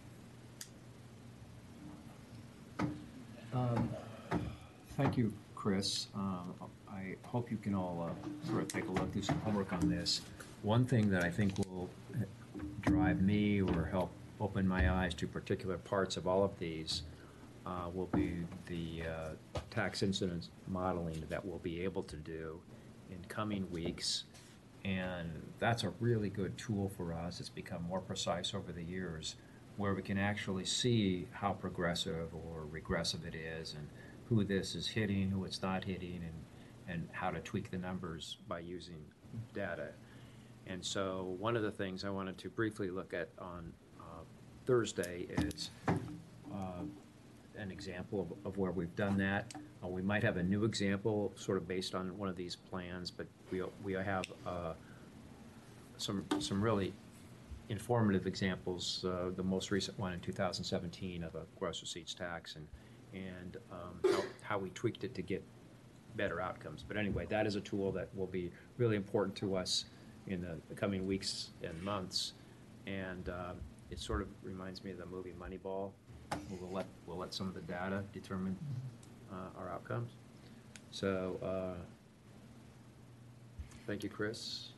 Speaker 1: Thank you, Chris. I hope you can all sort of take a look, do some homework on this. One thing that I think will drive me or help open my eyes to particular parts of all of these will be the tax incidence modeling that we'll be able to do in coming weeks. And that's a really good tool for us. It's become more precise over the years, where we can actually see how progressive or regressive it is, and who this is hitting, who it's not hitting, and how to tweak the numbers by using data. And so one of the things I wanted to briefly look at on Thursday is an example of where we've done that. We might have a new example sort of based on one of these plans, but we have some really informative examples. The most recent one in 2017 of a gross receipts tax, and how we tweaked it to get better outcomes. But anyway, that is a tool that will be really important to us in the coming weeks and months. And it sort of reminds me of the movie Moneyball. We'll let some of the data determine our outcomes. So thank you, Chris.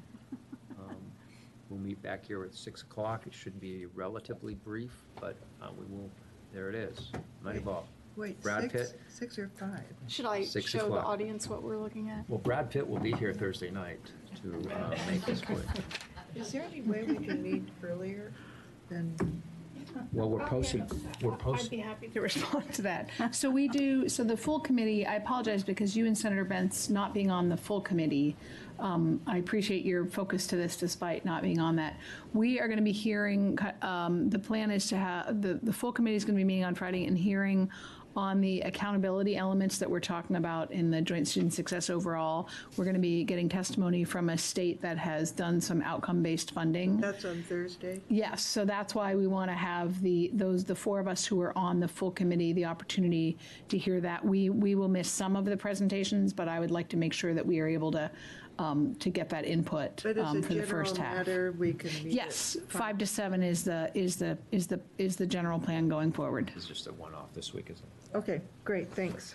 Speaker 1: We'll meet back here at 6 o'clock. It should be relatively brief, but we will. There it is, Moneyball.
Speaker 3: Wait,
Speaker 1: Brad Pitt.
Speaker 3: 6 or 5?
Speaker 5: Should I
Speaker 1: 6
Speaker 5: show the
Speaker 1: o'clock.
Speaker 5: audience what we're looking at?
Speaker 1: Well, Brad Pitt will be here Thursday night to make his point.
Speaker 3: Is there any way we can meet earlier than
Speaker 1: Well, we're posting,
Speaker 4: I'd be happy to respond to that. So the full committee, I apologize because you and Senator Bentz not being on the full committee, I appreciate your focus to this despite not being on that. We are going to be hearing, the plan is to have, the full committee is going to be meeting on Friday and hearing on the accountability elements that we're talking about in the Joint Student Success overall. We're going to be getting testimony from a state that has done some outcome-based funding.
Speaker 3: That's on Thursday?
Speaker 4: Yes, so that's why we want to have the four of us who are on the full committee, the opportunity to hear that. We will miss some of the presentations, but I would like to make sure that we are able to get that input
Speaker 3: But as a
Speaker 4: for the first
Speaker 3: general
Speaker 4: half.
Speaker 3: matter, we can meet.
Speaker 4: Yes,
Speaker 3: at
Speaker 4: 5 to 7 is the general plan going forward.
Speaker 1: it's just a one-off this week, isn't it?
Speaker 3: Okay, great, thanks.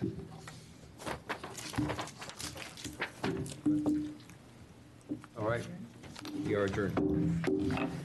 Speaker 1: All right, we are adjourned.